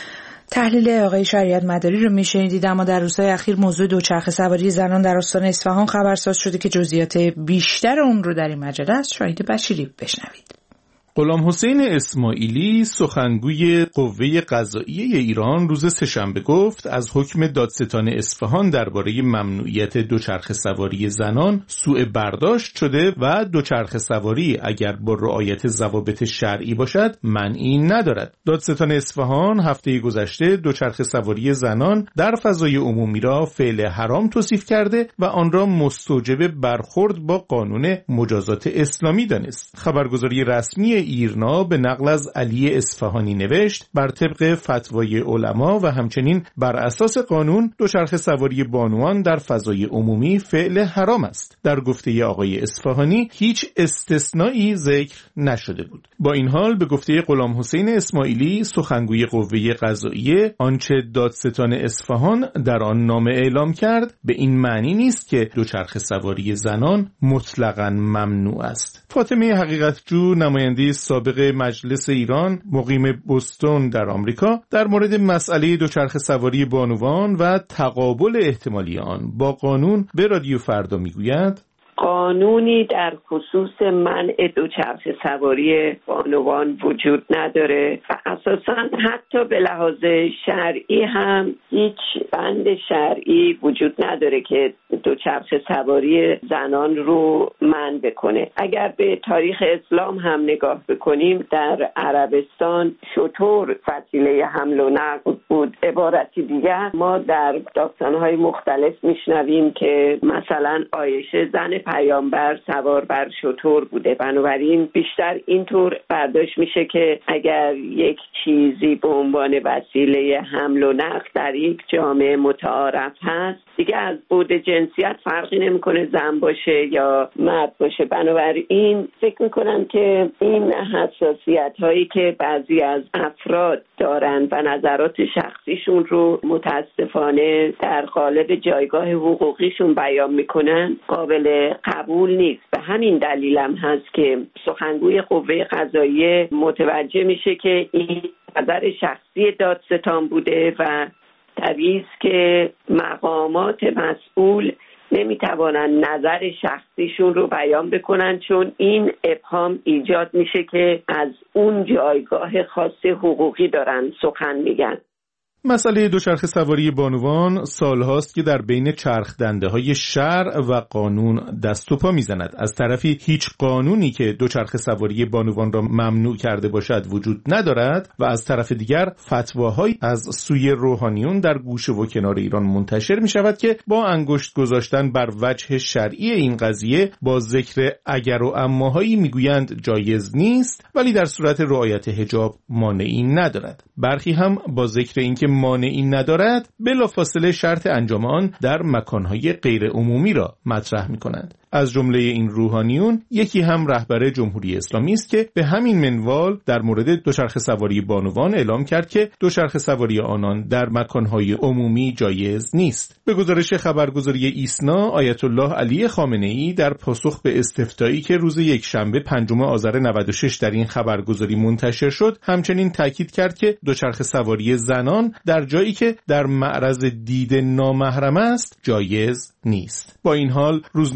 A: تحلیل آقای شریعت مداری رو میشنیدید. اما در روزهای اخیر موضوع دوچرخه سواری زنان در استان اصفهان خبرساز شده که جزئیات بیشتر اون رو در این مجله از شاهین بشیری بشنوید.
T: غلام حسین اسماعیلی سخنگوی قوه قضاییه ایران روز سه‌شنبه گفت از حکم دادستان اصفهان درباره ممنوعیت دوچرخه سواری زنان سوء برداشت شده و دوچرخه سواری اگر با رعایت ضوابط شرعی باشد مانعی ندارد. دادستان اصفهان هفته گذشته دوچرخه سواری زنان در فضای عمومی را فعل حرام توصیف کرده و آن را مستوجب برخورد با قانون مجازات اسلامی دانست. خبرگزاری رسمی ایرنا به نقل از علی اصفهانی نوشت بر طبق فتوای علما و همچنین بر اساس قانون دوچرخه سواری بانوان در فضای عمومی فعل حرام است. در گفته آقای اصفهانی هیچ استثنایی ذکر نشده بود. با این حال به گفته غلام حسین اسماعیلی سخنگوی قوه قضاییه آنچه دادستان اصفهان در آن نامه اعلام کرد به این معنی نیست که دوچرخه سواری زنان مطلقاً ممنوع است. فاطمه حقیقتجو نماینده سابق مجلس ایران مقیم بوستون در آمریکا در مورد مسئله دوچرخه سواری بانوان و تقابل احتمالی آن با قانون به رادیو فردا میگوید
U: قانونی در خصوص منع دوچرخه سواری بانوان وجود نداره و اساساً حتی به لحاظ شرعی هم هیچ بند شرعی وجود نداره که دوچرخه سواری زنان رو منع بکنه. اگر به تاریخ اسلام هم نگاه بکنیم در عربستان شتر وسیله حمل و نقل بود. عبارتی دیگر ما در داستان‌های مختلف میشنویم که مثلا عایشه زن پیامبر سوار بر شتر بوده. بنابراین بیشتر اینطور برداشت میشه که اگر یک چیزی به عنوان وسیله حمل و نقل در یک جامعه متعارف هست دیگه از بعد جنسیت فرقی نمیکنه زن باشه یا مرد باشه. بنابراین فکر میکنم که این حساسیت هایی که بعضی از افراد دارن و نظرات شخصیشون رو متاسفانه در قالب جایگاه حقوقیشون بیان میکنن قابل قبول نیست. به همین دلیلم هست که سخنگوی قوه قضاییه متوجه میشه که این نظر شخصی دادستان بوده و طبیعی است که مقامات مسئول نمیتوانند نظر شخصیشون رو بیان بکنن چون این ابهام ایجاد میشه که از اون جایگاه خاص حقوقی دارن سخن میگن.
T: مسئله دوچرخه سواری بانوان سالهاست که در بین چرخ دنده های شرع و قانون دست و پا میزند. از طرفی هیچ قانونی که دوچرخه سواری بانوان را ممنوع کرده باشد وجود ندارد و از طرف دیگر فتواهایی از سوی روحانیون در گوشه و کنار ایران منتشر می شود که با انگشت گذاشتن بر وجه شرعی این قضیه با ذکر اگر و اماهایی میگویند جایز نیست ولی در صورت رعایت حجاب مانعی ندارد. برخی هم با ذکر اینکه مانعی ندارد بلافاصله شرط انجام آن در مکانهای غیر عمومی را مطرح می کنند. از جمله این روحانیون یکی هم رهبر جمهوری اسلامی است که به همین منوال در مورد دوچرخه سواری بانوان اعلام کرد که دوچرخه سواری آنان در مکانهای عمومی جایز نیست. به گزارش خبرگزاری ایسنا آیت الله علی خامنه‌ای در پاسخ به استفتایی که روز یکشنبه پنجم آذر نود و شش در این خبرگزاری منتشر شد همچنین تاکید کرد که دوچرخه سواری زنان در جایی که در معرض دید نامحرم است جایز نیست. با این حال روزنامه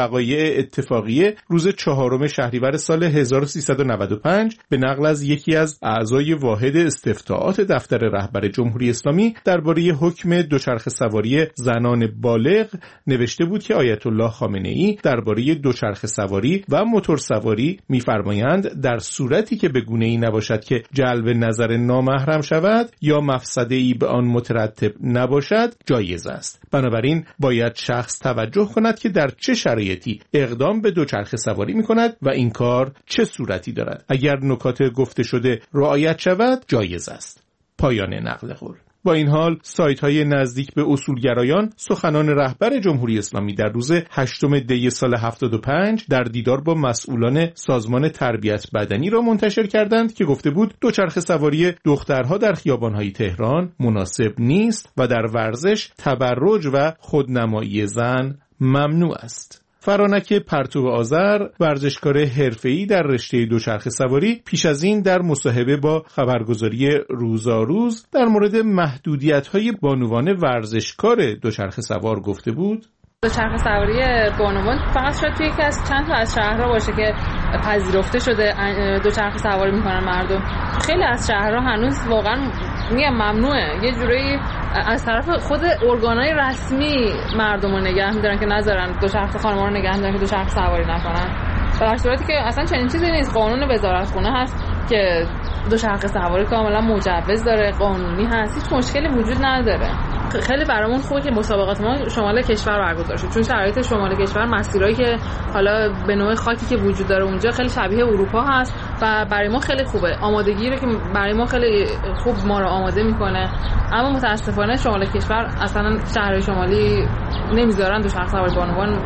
T: وقایع اتفاقیه روز چهارم شهریور سال هزار و سیصد و نود و پنج به نقل از یکی از اعضای واحد استفتاءات دفتر رهبر جمهوری اسلامی درباره حکم دوچرخه سواری زنان بالغ نوشته بود که آیت الله خامنه‌ای درباره دوچرخه سواری و موتور سواری می‌فرمایند در صورتی که به گونه‌ای نباشد که جلب نظر نامحرم شود یا مفسده‌ای به آن مترتب نباشد جایز است. بنابراین باید شخص توجه کند که در چه شرایطی اقدام به دوچرخه سواری می‌کند و این کار چه صورتی دارد. اگر نکات گفته شده رعایت شود جایز است. پایان نقل قول. با این حال سایت‌های نزدیک به اصولگرایان سخنان رهبر جمهوری اسلامی در روز هشتم دی سال هفتاد و پنج در دیدار با مسئولان سازمان تربیت بدنی را منتشر کردند که گفته بود دوچرخه سواری دخترها در خیابان‌های تهران مناسب نیست و در ورزش تبرج و خودنمایی زن ممنوع است. فرانک پرتو آذر، ورزشکار حرفه‌ای در رشته دوچرخه سواری، پیش از این در مصاحبه با خبرگزاری روزاروز در مورد محدودیت‌های بانوان ورزشکار دوچرخه سوار گفته بود:
F: دوچرخه سواری بانوان فقط شاید توی یکی از چند تا از شهرها باشه که پذیرفته شده دوچرخه سواری میکنن مردم. خیلی از شهرها هنوز واقعا میگم ممنوعه. یه جوری از طرف خود ارگانهای رسمی مردم رو نگه میدارن که نذارن دوچرخه خانم‌ها رو نگه میدارن که دوچرخه سواری نکنن، در صورتی که اصلا چنین چیزی نیست. قانون وزارتخونه هست که دوچرخه سواری کاملا مجوز داره، قانونی هست، هیچ مشکلی وجود نداره. خیلی برامون خوبه که مسابقات ما شمال کشور برگزار شد، چون شرایط شمال کشور مسیرایی که حالا به نوع خاکی که وجود داره اونجا خیلی شبیه اروپا هست و برای ما خیلی خوبه. آمادگی رو که برای ما خیلی خوب ما رو آماده میکنه. اما متاسفانه شمال کشور اصلا شهرهای شمالی نمیذارن دوچرخه سواری بانوان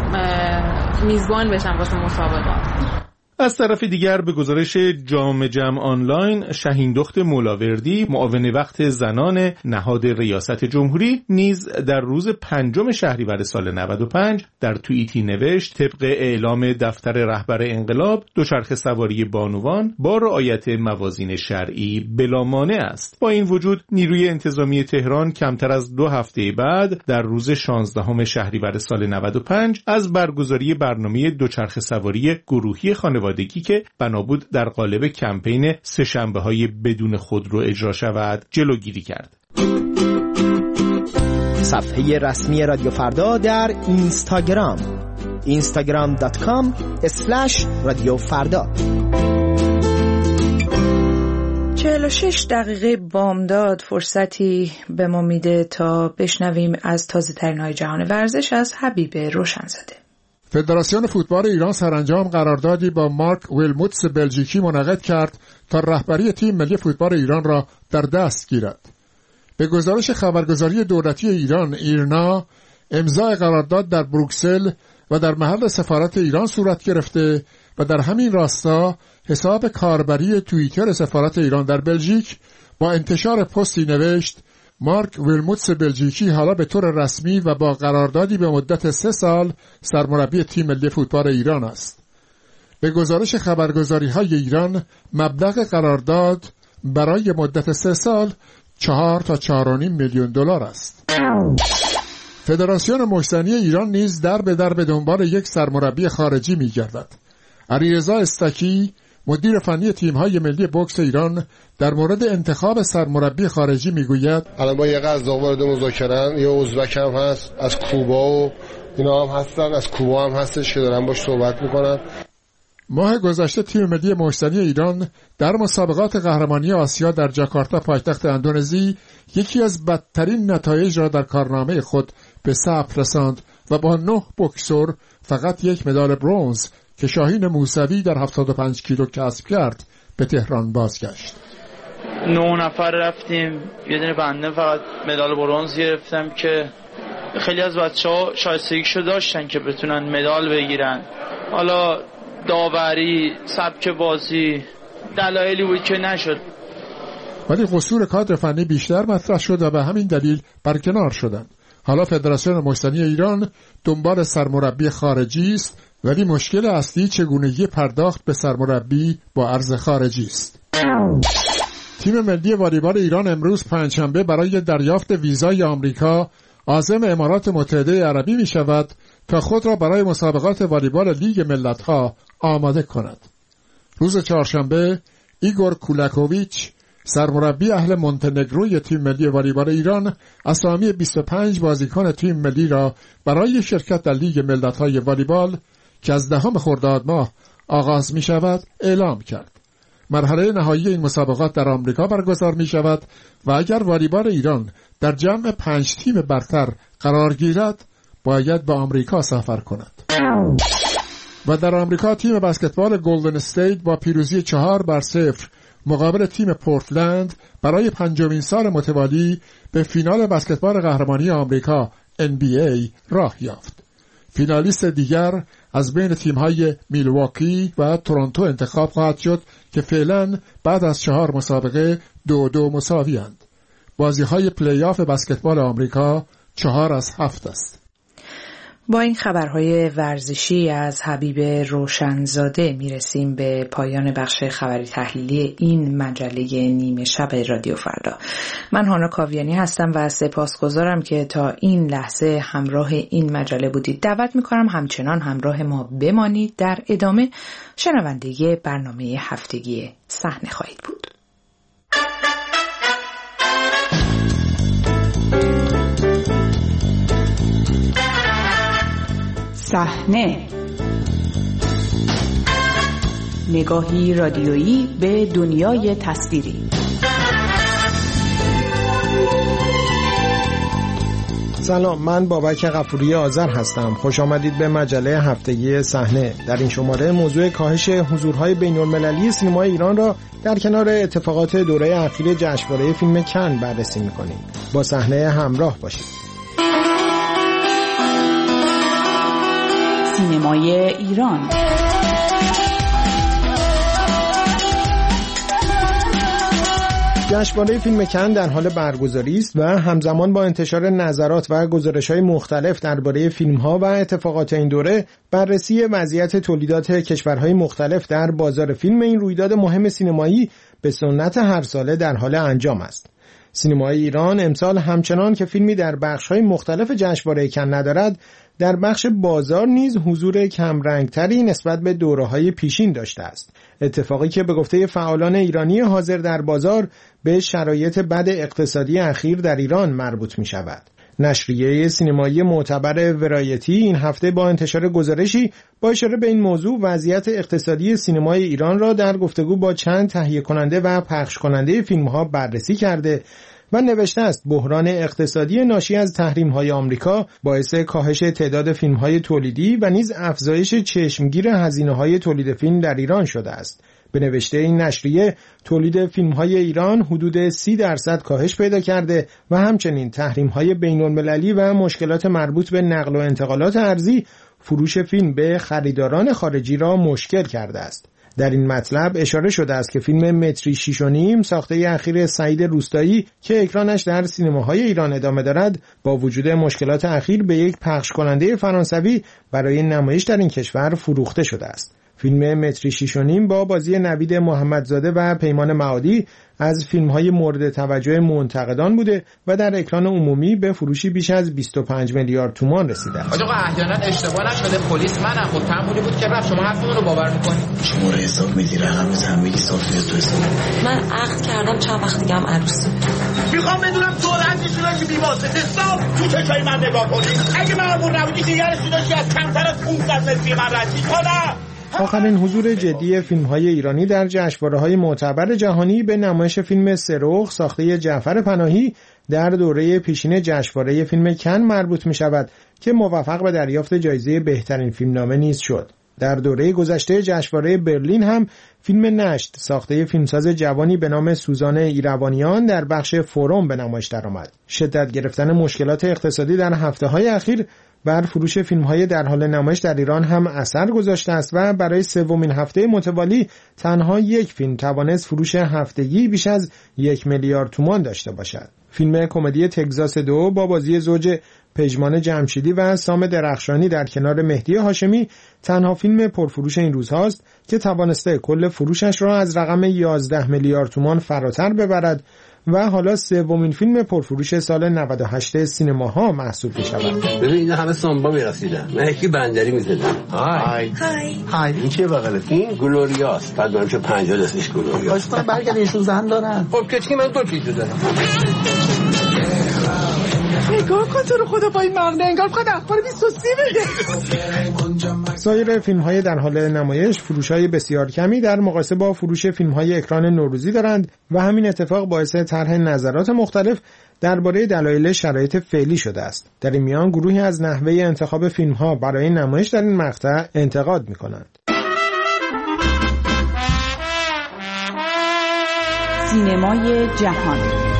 F: میزبان بشن واسه مسابقات.
T: از طرف دیگر به گزارش جام جم آنلاین، شهیندخت مولاوردی معاون وقت زنان نهاد ریاست جمهوری نیز در روز پنجم شهریور سال نود و پنج در توییتی نوشت: طبق اعلام دفتر رهبر انقلاب دوچرخه سواری بانوان با رعایت موازین شرعی بلا مانع است. با این وجود نیروی انتظامی تهران کمتر از دو هفته بعد در روز شانزدهم شهریور سال نود و پنج از برگزاری برنامه دوچرخه سواری گروهی خانواده که بنا بود در قالب کمپین سه شنبه های بدون خودرو اجرا شود جلوگیری کرد.
V: صفحه رسمی رادیو فردا در اینستاگرام اینستاگرام دات کام اسلش رادیو فردا.
A: چهل و شش دقیقه بامداد فرصتی به ما میده تا بشنویم از تازه ترین های جهان ورزش از حبیب روشنزاده.
W: فدراسیون فوتبال ایران سرانجام قراردادی با مارک ویلموتس بلژیکی منعقد کرد تا رهبری تیم ملی فوتبال ایران را در دست گیرد. به گزارش خبرگزاری دولتی ایران ایرنا، امضای قرارداد در بروکسل و در محل سفارت ایران صورت گرفته و در همین راستا حساب کاربری توییتر سفارت ایران در بلژیک با انتشار پستی نوشت: مارک ویلموتس بلژیکی حالا به طور رسمی و با قراردادی به مدت سه سال سرمربی تیم ملی فوتبال ایران است. به گزارش خبرگزاری‌های ایران، مبلغ قرارداد برای مدت سه سال چهار تا چهار و نیم میلیون دلار است. فدراسیون مشتنی ایران نیز در به در به دنبال یک سرمربی خارجی می‌گردد. علیرضا استکی، مدیر فنی تیم‌های ملی بوکس ایران، در مورد انتخاب سرمربی خارجی میگوید:
X: الان با یه قزاق وارد مذاکره‌ام، یه ازبک هم هست، از کوبا و اینا هم هستن، از کوبا هم هستش که دارن باش صحبت میکنن.
W: ماه گذشته تیم ملی مشتنی ایران در مسابقات قهرمانی آسیا در جاکارتا پایتخت اندونزی یکی از بدترین نتایج را در کارنامه خود به ثبت رساند و با نه بوکسور فقط یک مدال برنز که شاهین موسوی در هفتاد و پنج کیلو کسب کرد به تهران بازگشت.
Y: نه نفر رفتیم، یه دونه بنده فقط مدال برنز گرفتم که خیلی از بچه‌ها شایستگیشو داشتن که بتونن مدال بگیرن. حالا داوری، سبک بازی، دلایلی بود که نشد.
W: ولی قصور کادر فنی بیشتر مطرح شد و به همین دلیل برکنار شدند. حالا فدراسیون مشتنی ایران دنبال سرمربی خارجی است، ولی مشکل اصلی چگونگی پرداخت به سرمربی با ارز خارجی است. تیم ملی والیبال ایران امروز پنجشنبه برای دریافت ویزای آمریکا عازم امارات متحده عربی می شود تا خود را برای مسابقات والیبال لیگ ملت‌ها آماده کند. روز چهارشنبه ایگور کولاکوویچ سرمربی اهل مونتنگروی تیم ملی والیبال ایران اسامی بیست و پنج بازیکن تیم ملی را برای شرکت در لیگ ملت‌های والیبال که از دهم خرداد ماه آغاز می شود اعلام کرد. مرحله نهایی این مسابقات در آمریکا برگزار می شود و اگر والیبال ایران در جمع پنج تیم برتر قرار گیرد باید به آمریکا سفر کند. و در آمریکا تیم بسکتبال گلدن استیت با پیروزی چهار بر صفر مقابل تیم پورتلند برای پنجمین سال متوالی به فینال بسکتبال قهرمانی آمریکا ان بی ای راه یافت. فینالیست دیگر از بین تیم‌های میلواکی و تورنتو انتخاب خواهد شد که فعلا بعد از چهار مسابقه دو دو مساوی اند. بازی‌های پلی آف بسکتبال آمریکا چهار از هفت است.
A: با این خبرهای ورزشی از حبیب روشنزاده میرسیم به پایان بخش خبری تحلیلی این مجله نیمه شب رادیو فردا. من هانا کاویانی هستم و سپاسگزارم که تا این لحظه همراه این مجله بودید. دعوت میکنم همچنان همراه ما بمانید. در ادامه شنونده برنامه هفتگی صحنه خواهید بود.
B: صحنه، نگاهی رادیویی به دنیای تصویری.
V: سلام، من بابک غفوری آذر هستم. خوش آمدید به مجله هفتگی صحنه. در این شماره موضوع کاهش حضورهای بین‌المللی سینمای ایران را در کنار اتفاقات دوره اخیر جشنواره فیلم کن بررسی می‌کنیم. با صحنه همراه باشید.
B: سینمای ایران.
V: جشنواره فیلم کن در حال برگزاری است و همزمان با انتشار نظرات و گزارش‌های مختلف درباره فیلم‌ها و اتفاقات این دوره، بررسی وضعیت تولیدات کشورهای مختلف در بازار فیلم این رویداد مهم سینمایی به سنت هر ساله در حال انجام است. سینمای ایران امسال همچنان که فیلمی در بخش‌های مختلف جشنواره کن ندارد، در بخش بازار نیز حضور کمرنگتری نسبت به دوره‌های پیشین داشته است. اتفاقی که به گفته فعالان ایرانی حاضر در بازار به شرایط بد اقتصادی اخیر در ایران مربوط می شود. نشریه سینمایی معتبر ورایتی این هفته با انتشار گزارشی با اشاره به این موضوع وضعیت اقتصادی سینمای ایران را در گفتگو با چند تهیه کننده و پخش کننده فیلم‌ها بررسی کرده و نوشته است بحران اقتصادی ناشی از تحریم‌های آمریکا باعث کاهش تعداد فیلم‌های تولیدی و نیز افزایش چشمگیر هزینه‌های تولید فیلم در ایران شده است. به نوشته این نشریه، تولید فیلم‌های ایران حدود سی درصد کاهش پیدا کرده و همچنین تحریم‌های بین‌المللی و مشکلات مربوط به نقل و انتقالات ارزی فروش فیلم به خریداران خارجی را مشکل کرده است. در این مطلب اشاره شده است که فیلم متری شیش و نیم ساخته اخیر سعید روستایی که اکرانش در سینماهای ایران ادامه دارد، با وجود مشکلات اخیر به یک پخش کننده فرانسوی برای نمایش در این کشور فروخته شده است. فیلم متری شیش و نیم با بازی نوید محمدزاده و پیمان معادی از فیلم‌های مورد توجه منتقدان بوده و در اکران عمومی به فروشی بیش از بیست و پنج میلیارد تومان رسیده است.
E: آقا احیانا اشتباه نشده، پلیس منم متهمونی بود که رفت، شما حرفمون رو باور می‌کنید؟
G: شما رو حساب میدی رقم بزن میگی صافی تو حساب.
H: من عقد کردم چند وقت دیگه هم عروسی.
G: میخوام بدونم سرعتشون که بی‌واسطه حساب تو چشای من نگاه کنید. اگه مامور نبودی دیگرش داشتی از کمتر از پانصد متری من رد کنم.
V: آخرین حضور جدی فیلم‌های ایرانی در جشنواره‌های معتبر جهانی به نمایش فیلم سرخ ساخته جعفر پناهی در دوره پیشین جشنواره فیلم کن مربوط می‌شود که موفق به دریافت جایزه بهترین فیلمنامه نیز شد. در دوره گذشته جشنواره برلین هم فیلم نشت ساخته فیلمساز جوانی به نام سوزان ایروانیان در بخش فوروم به نمایش درآمد. شدت گرفتن مشکلات اقتصادی در هفته‌های اخیر بر فروش فیلم‌های در حال نمایش در ایران هم اثر گذاشته است و برای سومین هفته متوالی تنها یک فیلم توانست فروش هفتگی بیش از یک میلیارد تومان داشته باشد. فیلم کمدی تگزاس دو با بازی زوج پژمان جمشیدی و سام درخشانی در کنار مهدی هاشمی تنها فیلم پرفروش این روزهاست که توانسته کل فروشش را از رقم یازده میلیارد تومان فراتر ببرد و حالا سومین فیلم پرفروش سال نود و هشت سینماها محسوب می‌شود.
I: ببین این همه سامبا می‌رسیدن. من یکی بندری می‌زدم. های. های. های. این چه بغلت؟ این گلوریاست. بعد من چه پنجاه دستش گلوریاست. واسه برگرد ایشون زن دارن. خب کچی من دو چیز دارم.
J: نگاه کن تو رو خدا با این مغنه انگار بخواد اخبار بیست و سه بده.
V: سایر فیلم‌های در حال نمایش فروش‌های بسیار کمی در مقایسه با فروش فیلم‌های اکران نوروزی دارند و همین اتفاق باعث طرح نظرات مختلف درباره دلایل شرایط فعلی شده است. در این میان گروهی از نحوه انتخاب فیلم‌ها برای نمایش در این مقطع انتقاد می‌کنند.
B: سینمای جهان.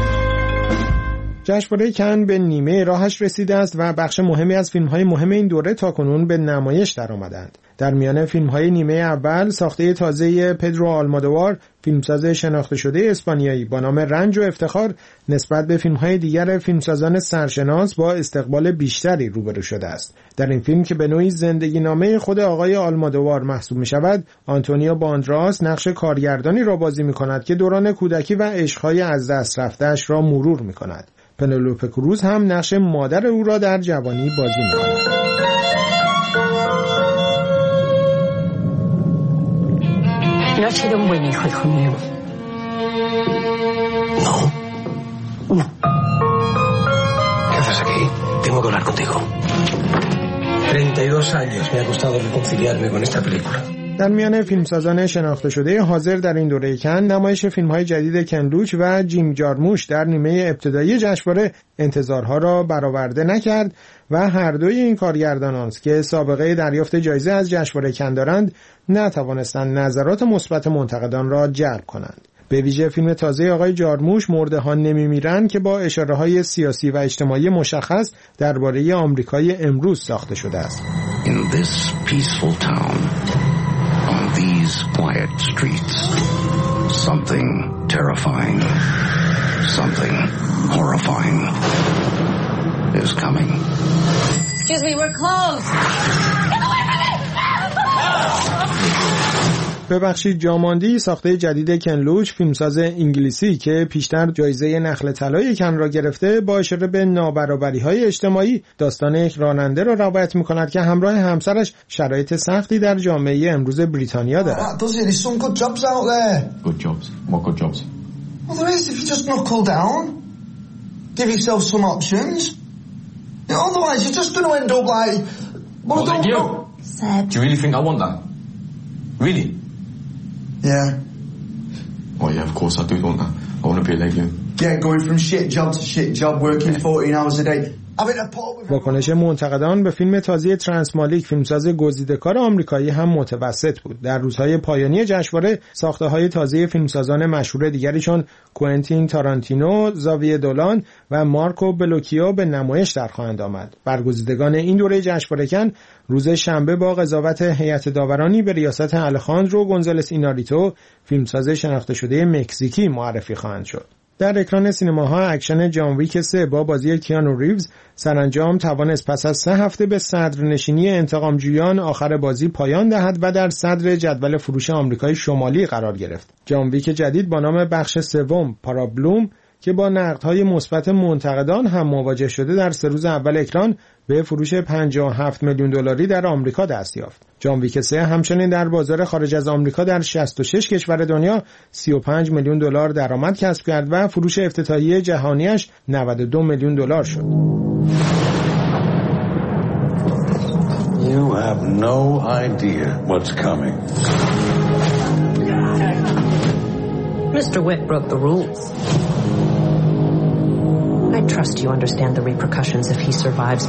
V: جشنواره کن به نیمه راهش رسیده است و بخش مهمی از فیلم‌های مهم این دوره تاکنون به نمایش درآمدند. در میان فیلم‌های نیمه اول ساخته تازه پدرو آلمادوار، فیلمساز شناخته شده اسپانیایی با نام رنج و افتخار، نسبت به فیلم‌های دیگر فیلمسازان سرشناس با استقبال بیشتری روبرو شده است. در این فیلم که به نوعی زندگی نامه خود آقای آلمادوار محسوب می‌شود، آنتونیو باندراس نقش کارگردانی را بازی می‌کند که دوران کودکی و عشق‌های از دست رفته‌اش را مرور می‌کند. پنلوپه کروز هم نقش مادر او را در جوانی بازی می‌کند.
H: No ha sido un buen hijo, hijo mío.
I: No. No. ¿Qué haces aquí? Tengo que hablar contigo. treinta y dos años me ha costado reconciliarme con esta película.
V: در میان فیلمسازان شناخته شده حاضر در این دوره کن، نمایش فیلم‌های جدید کن لوچ و جیم جارموش در نیمه ابتدایی جشنواره انتظارها را برآورده نکرد و هر دوی این کارگردانان که سابقه دریافت جایزه از جشنواره کن دارند، نتوانستند نظرات مثبت منتقدان را جلب کنند. به ویژه فیلم تازه آقای جارموش مرده ها نمیمیرن که با اشاره‌های سیاسی و اجتماعی مشخص درباره آمریکای امروز ساخته شده است.
K: In this peaceful town, on these quiet streets, something terrifying, something horrifying is coming.
L: Excuse me, we're closed. Get away from me!
V: ببخشید جاماندی ساخته جدید کن لوچ، فیلمساز انگلیسی که پیشتر جایزه نخل طلای کن را گرفته، با اشاره به نابرابری‌های اجتماعی داستان یک راننده را روایت می‌کند که همراه همسرش شرایط سختی در جامعه امروز بریتانیا دارد.
M: Does it? There's some good jobs out there.
K: Good jobs. What good jobs?
M: Well, there is if you just knuckle down. Give yourself some options. You know, otherwise you're just going to end up like well,
K: well
M: don't
K: you.
M: Seb.
K: Do you really think I want that? Really?
M: Yeah.
K: Well, yeah, of course I do want that. I want to be like you.
M: Yeah, going from shit job to shit job, working fourteen hours a day.
V: واکنش منتقدان به فیلم تازه ترانسمالیک، فیلمساز گزیده‌کار آمریکایی هم متوسط بود. در روزهای پایانی جشنواره ساخته‌های تازه فیلمسازان مشهور دیگری چون کوئنتین تارانتینو، زاویه دولان و مارکو بلوکیو به نمایش در خواهند آمد. برگزیدگان این دوره جشنواره کن روز شنبه با قضاوت هیئت داورانی به ریاست الخاندرو گونزالس ایناریتو، فیلمساز شناخته شده مکزیکی معرفی خواهند شد. در اکران سینماها اکشن جان ویک سه با بازی کیانو ریوز سرانجام توانست پس از سه هفته به صدرنشینی انتقامجویان آخر بازی پایان دهد و در صدر جدول فروش آمریکای شمالی قرار گرفت. جان ویک جدید با نام بخش سوم پارابلوم که با نقدهای مثبت منتقدان هم مواجه شده، در سه روز اول اکران به فروش پنجاه و هفت میلیون دلاری در آمریکا دست یافت. جان ویک سه همچنین در بازار خارج از آمریکا در شصت و شش کشور دنیا سی و پنج میلیون دلار درآمد کسب کرد و فروش افتتاحیه جهانیش نود و دو میلیون دلار شد.
K: You have no idea what's coming.
H: Mister Witt broke the rules. I trust you understand the repercussions if he survives.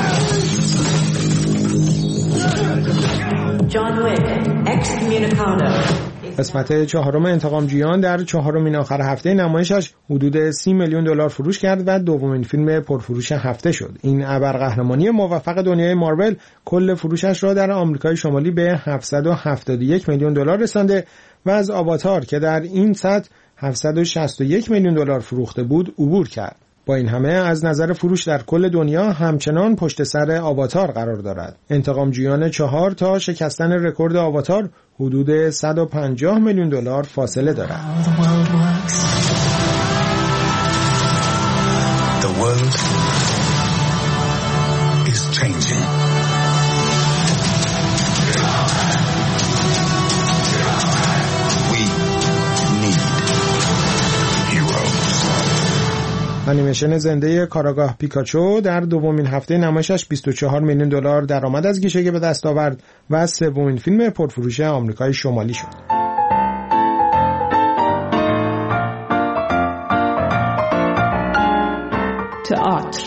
H: John Wick, excommunicado.
V: قسمت چهارم انتقامجویان در چهارمین آخر هفته نمایشش حدود سی میلیون دلار فروش کرد و دومین فیلم پرفروش هفته شد. این ابرقهرمانی موفق دنیای مارول کل فروشش را در آمریکای شمالی به هفتصد و هفتاد و یک میلیون دلار رسانده و از آواتار که در این سطح هفتصد و شصت و یک میلیون دلار فروخته بود عبور کرد. با این همه از نظر فروش در کل دنیا همچنان پشت سر آواتار قرار دارد. انتقامجویان چهار تا شکستن رکورد آواتار حدود صد و پنجاه میلیون دلار فاصله دارد.
C: The world is changing. We need heroes.
V: انیمیشن زنده کاراگاه پیکاچو در دومین هفته نمایشش بیست و چهار میلیون دلار درآمد از گیشه به دست آورد و سومین فیلم پرفروش آمریکای شمالی شد.
B: تئاتر.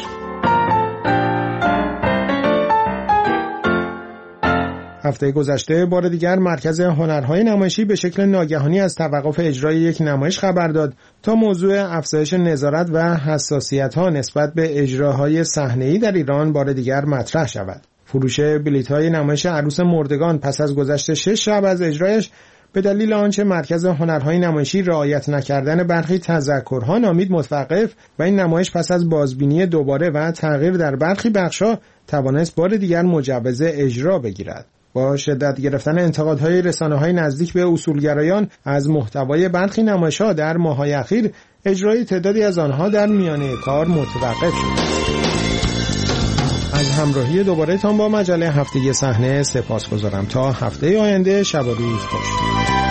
V: هفته گذشته بار دیگر مرکز هنرهای نمایشی به شکل ناگهانی از توقف اجرای یک نمایش خبر داد تا موضوع افزایش نظارت و حساسیت‌ها نسبت به اجراهای صحنه‌ای در ایران بار دیگر مطرح شود. فروش بلیط‌های نمایش عروس مردگان پس از گذشت شش شب از اجرایش به دلیل آنچه مرکز هنرهای نمایشی رعایت نکردن برخی تذکرها نامید متوقف و این نمایش پس از بازبینی دوباره و تغییر در برخی بخش‌ها توانست بار دیگر مجوز اجرا بگیرد. با شدت گرفتن انتقادهای رسانه‌های نزدیک به اصولگرایان از محتوای برخی نمایش‌ها در ماه‌های اخیر، اجرای تعدادی از آنها در میانه کار متوقف شد. از همراهی دوباره تان با مجله هفتگی صحنه سپاسگزارم. تا هفته آینده شب و روز خوش.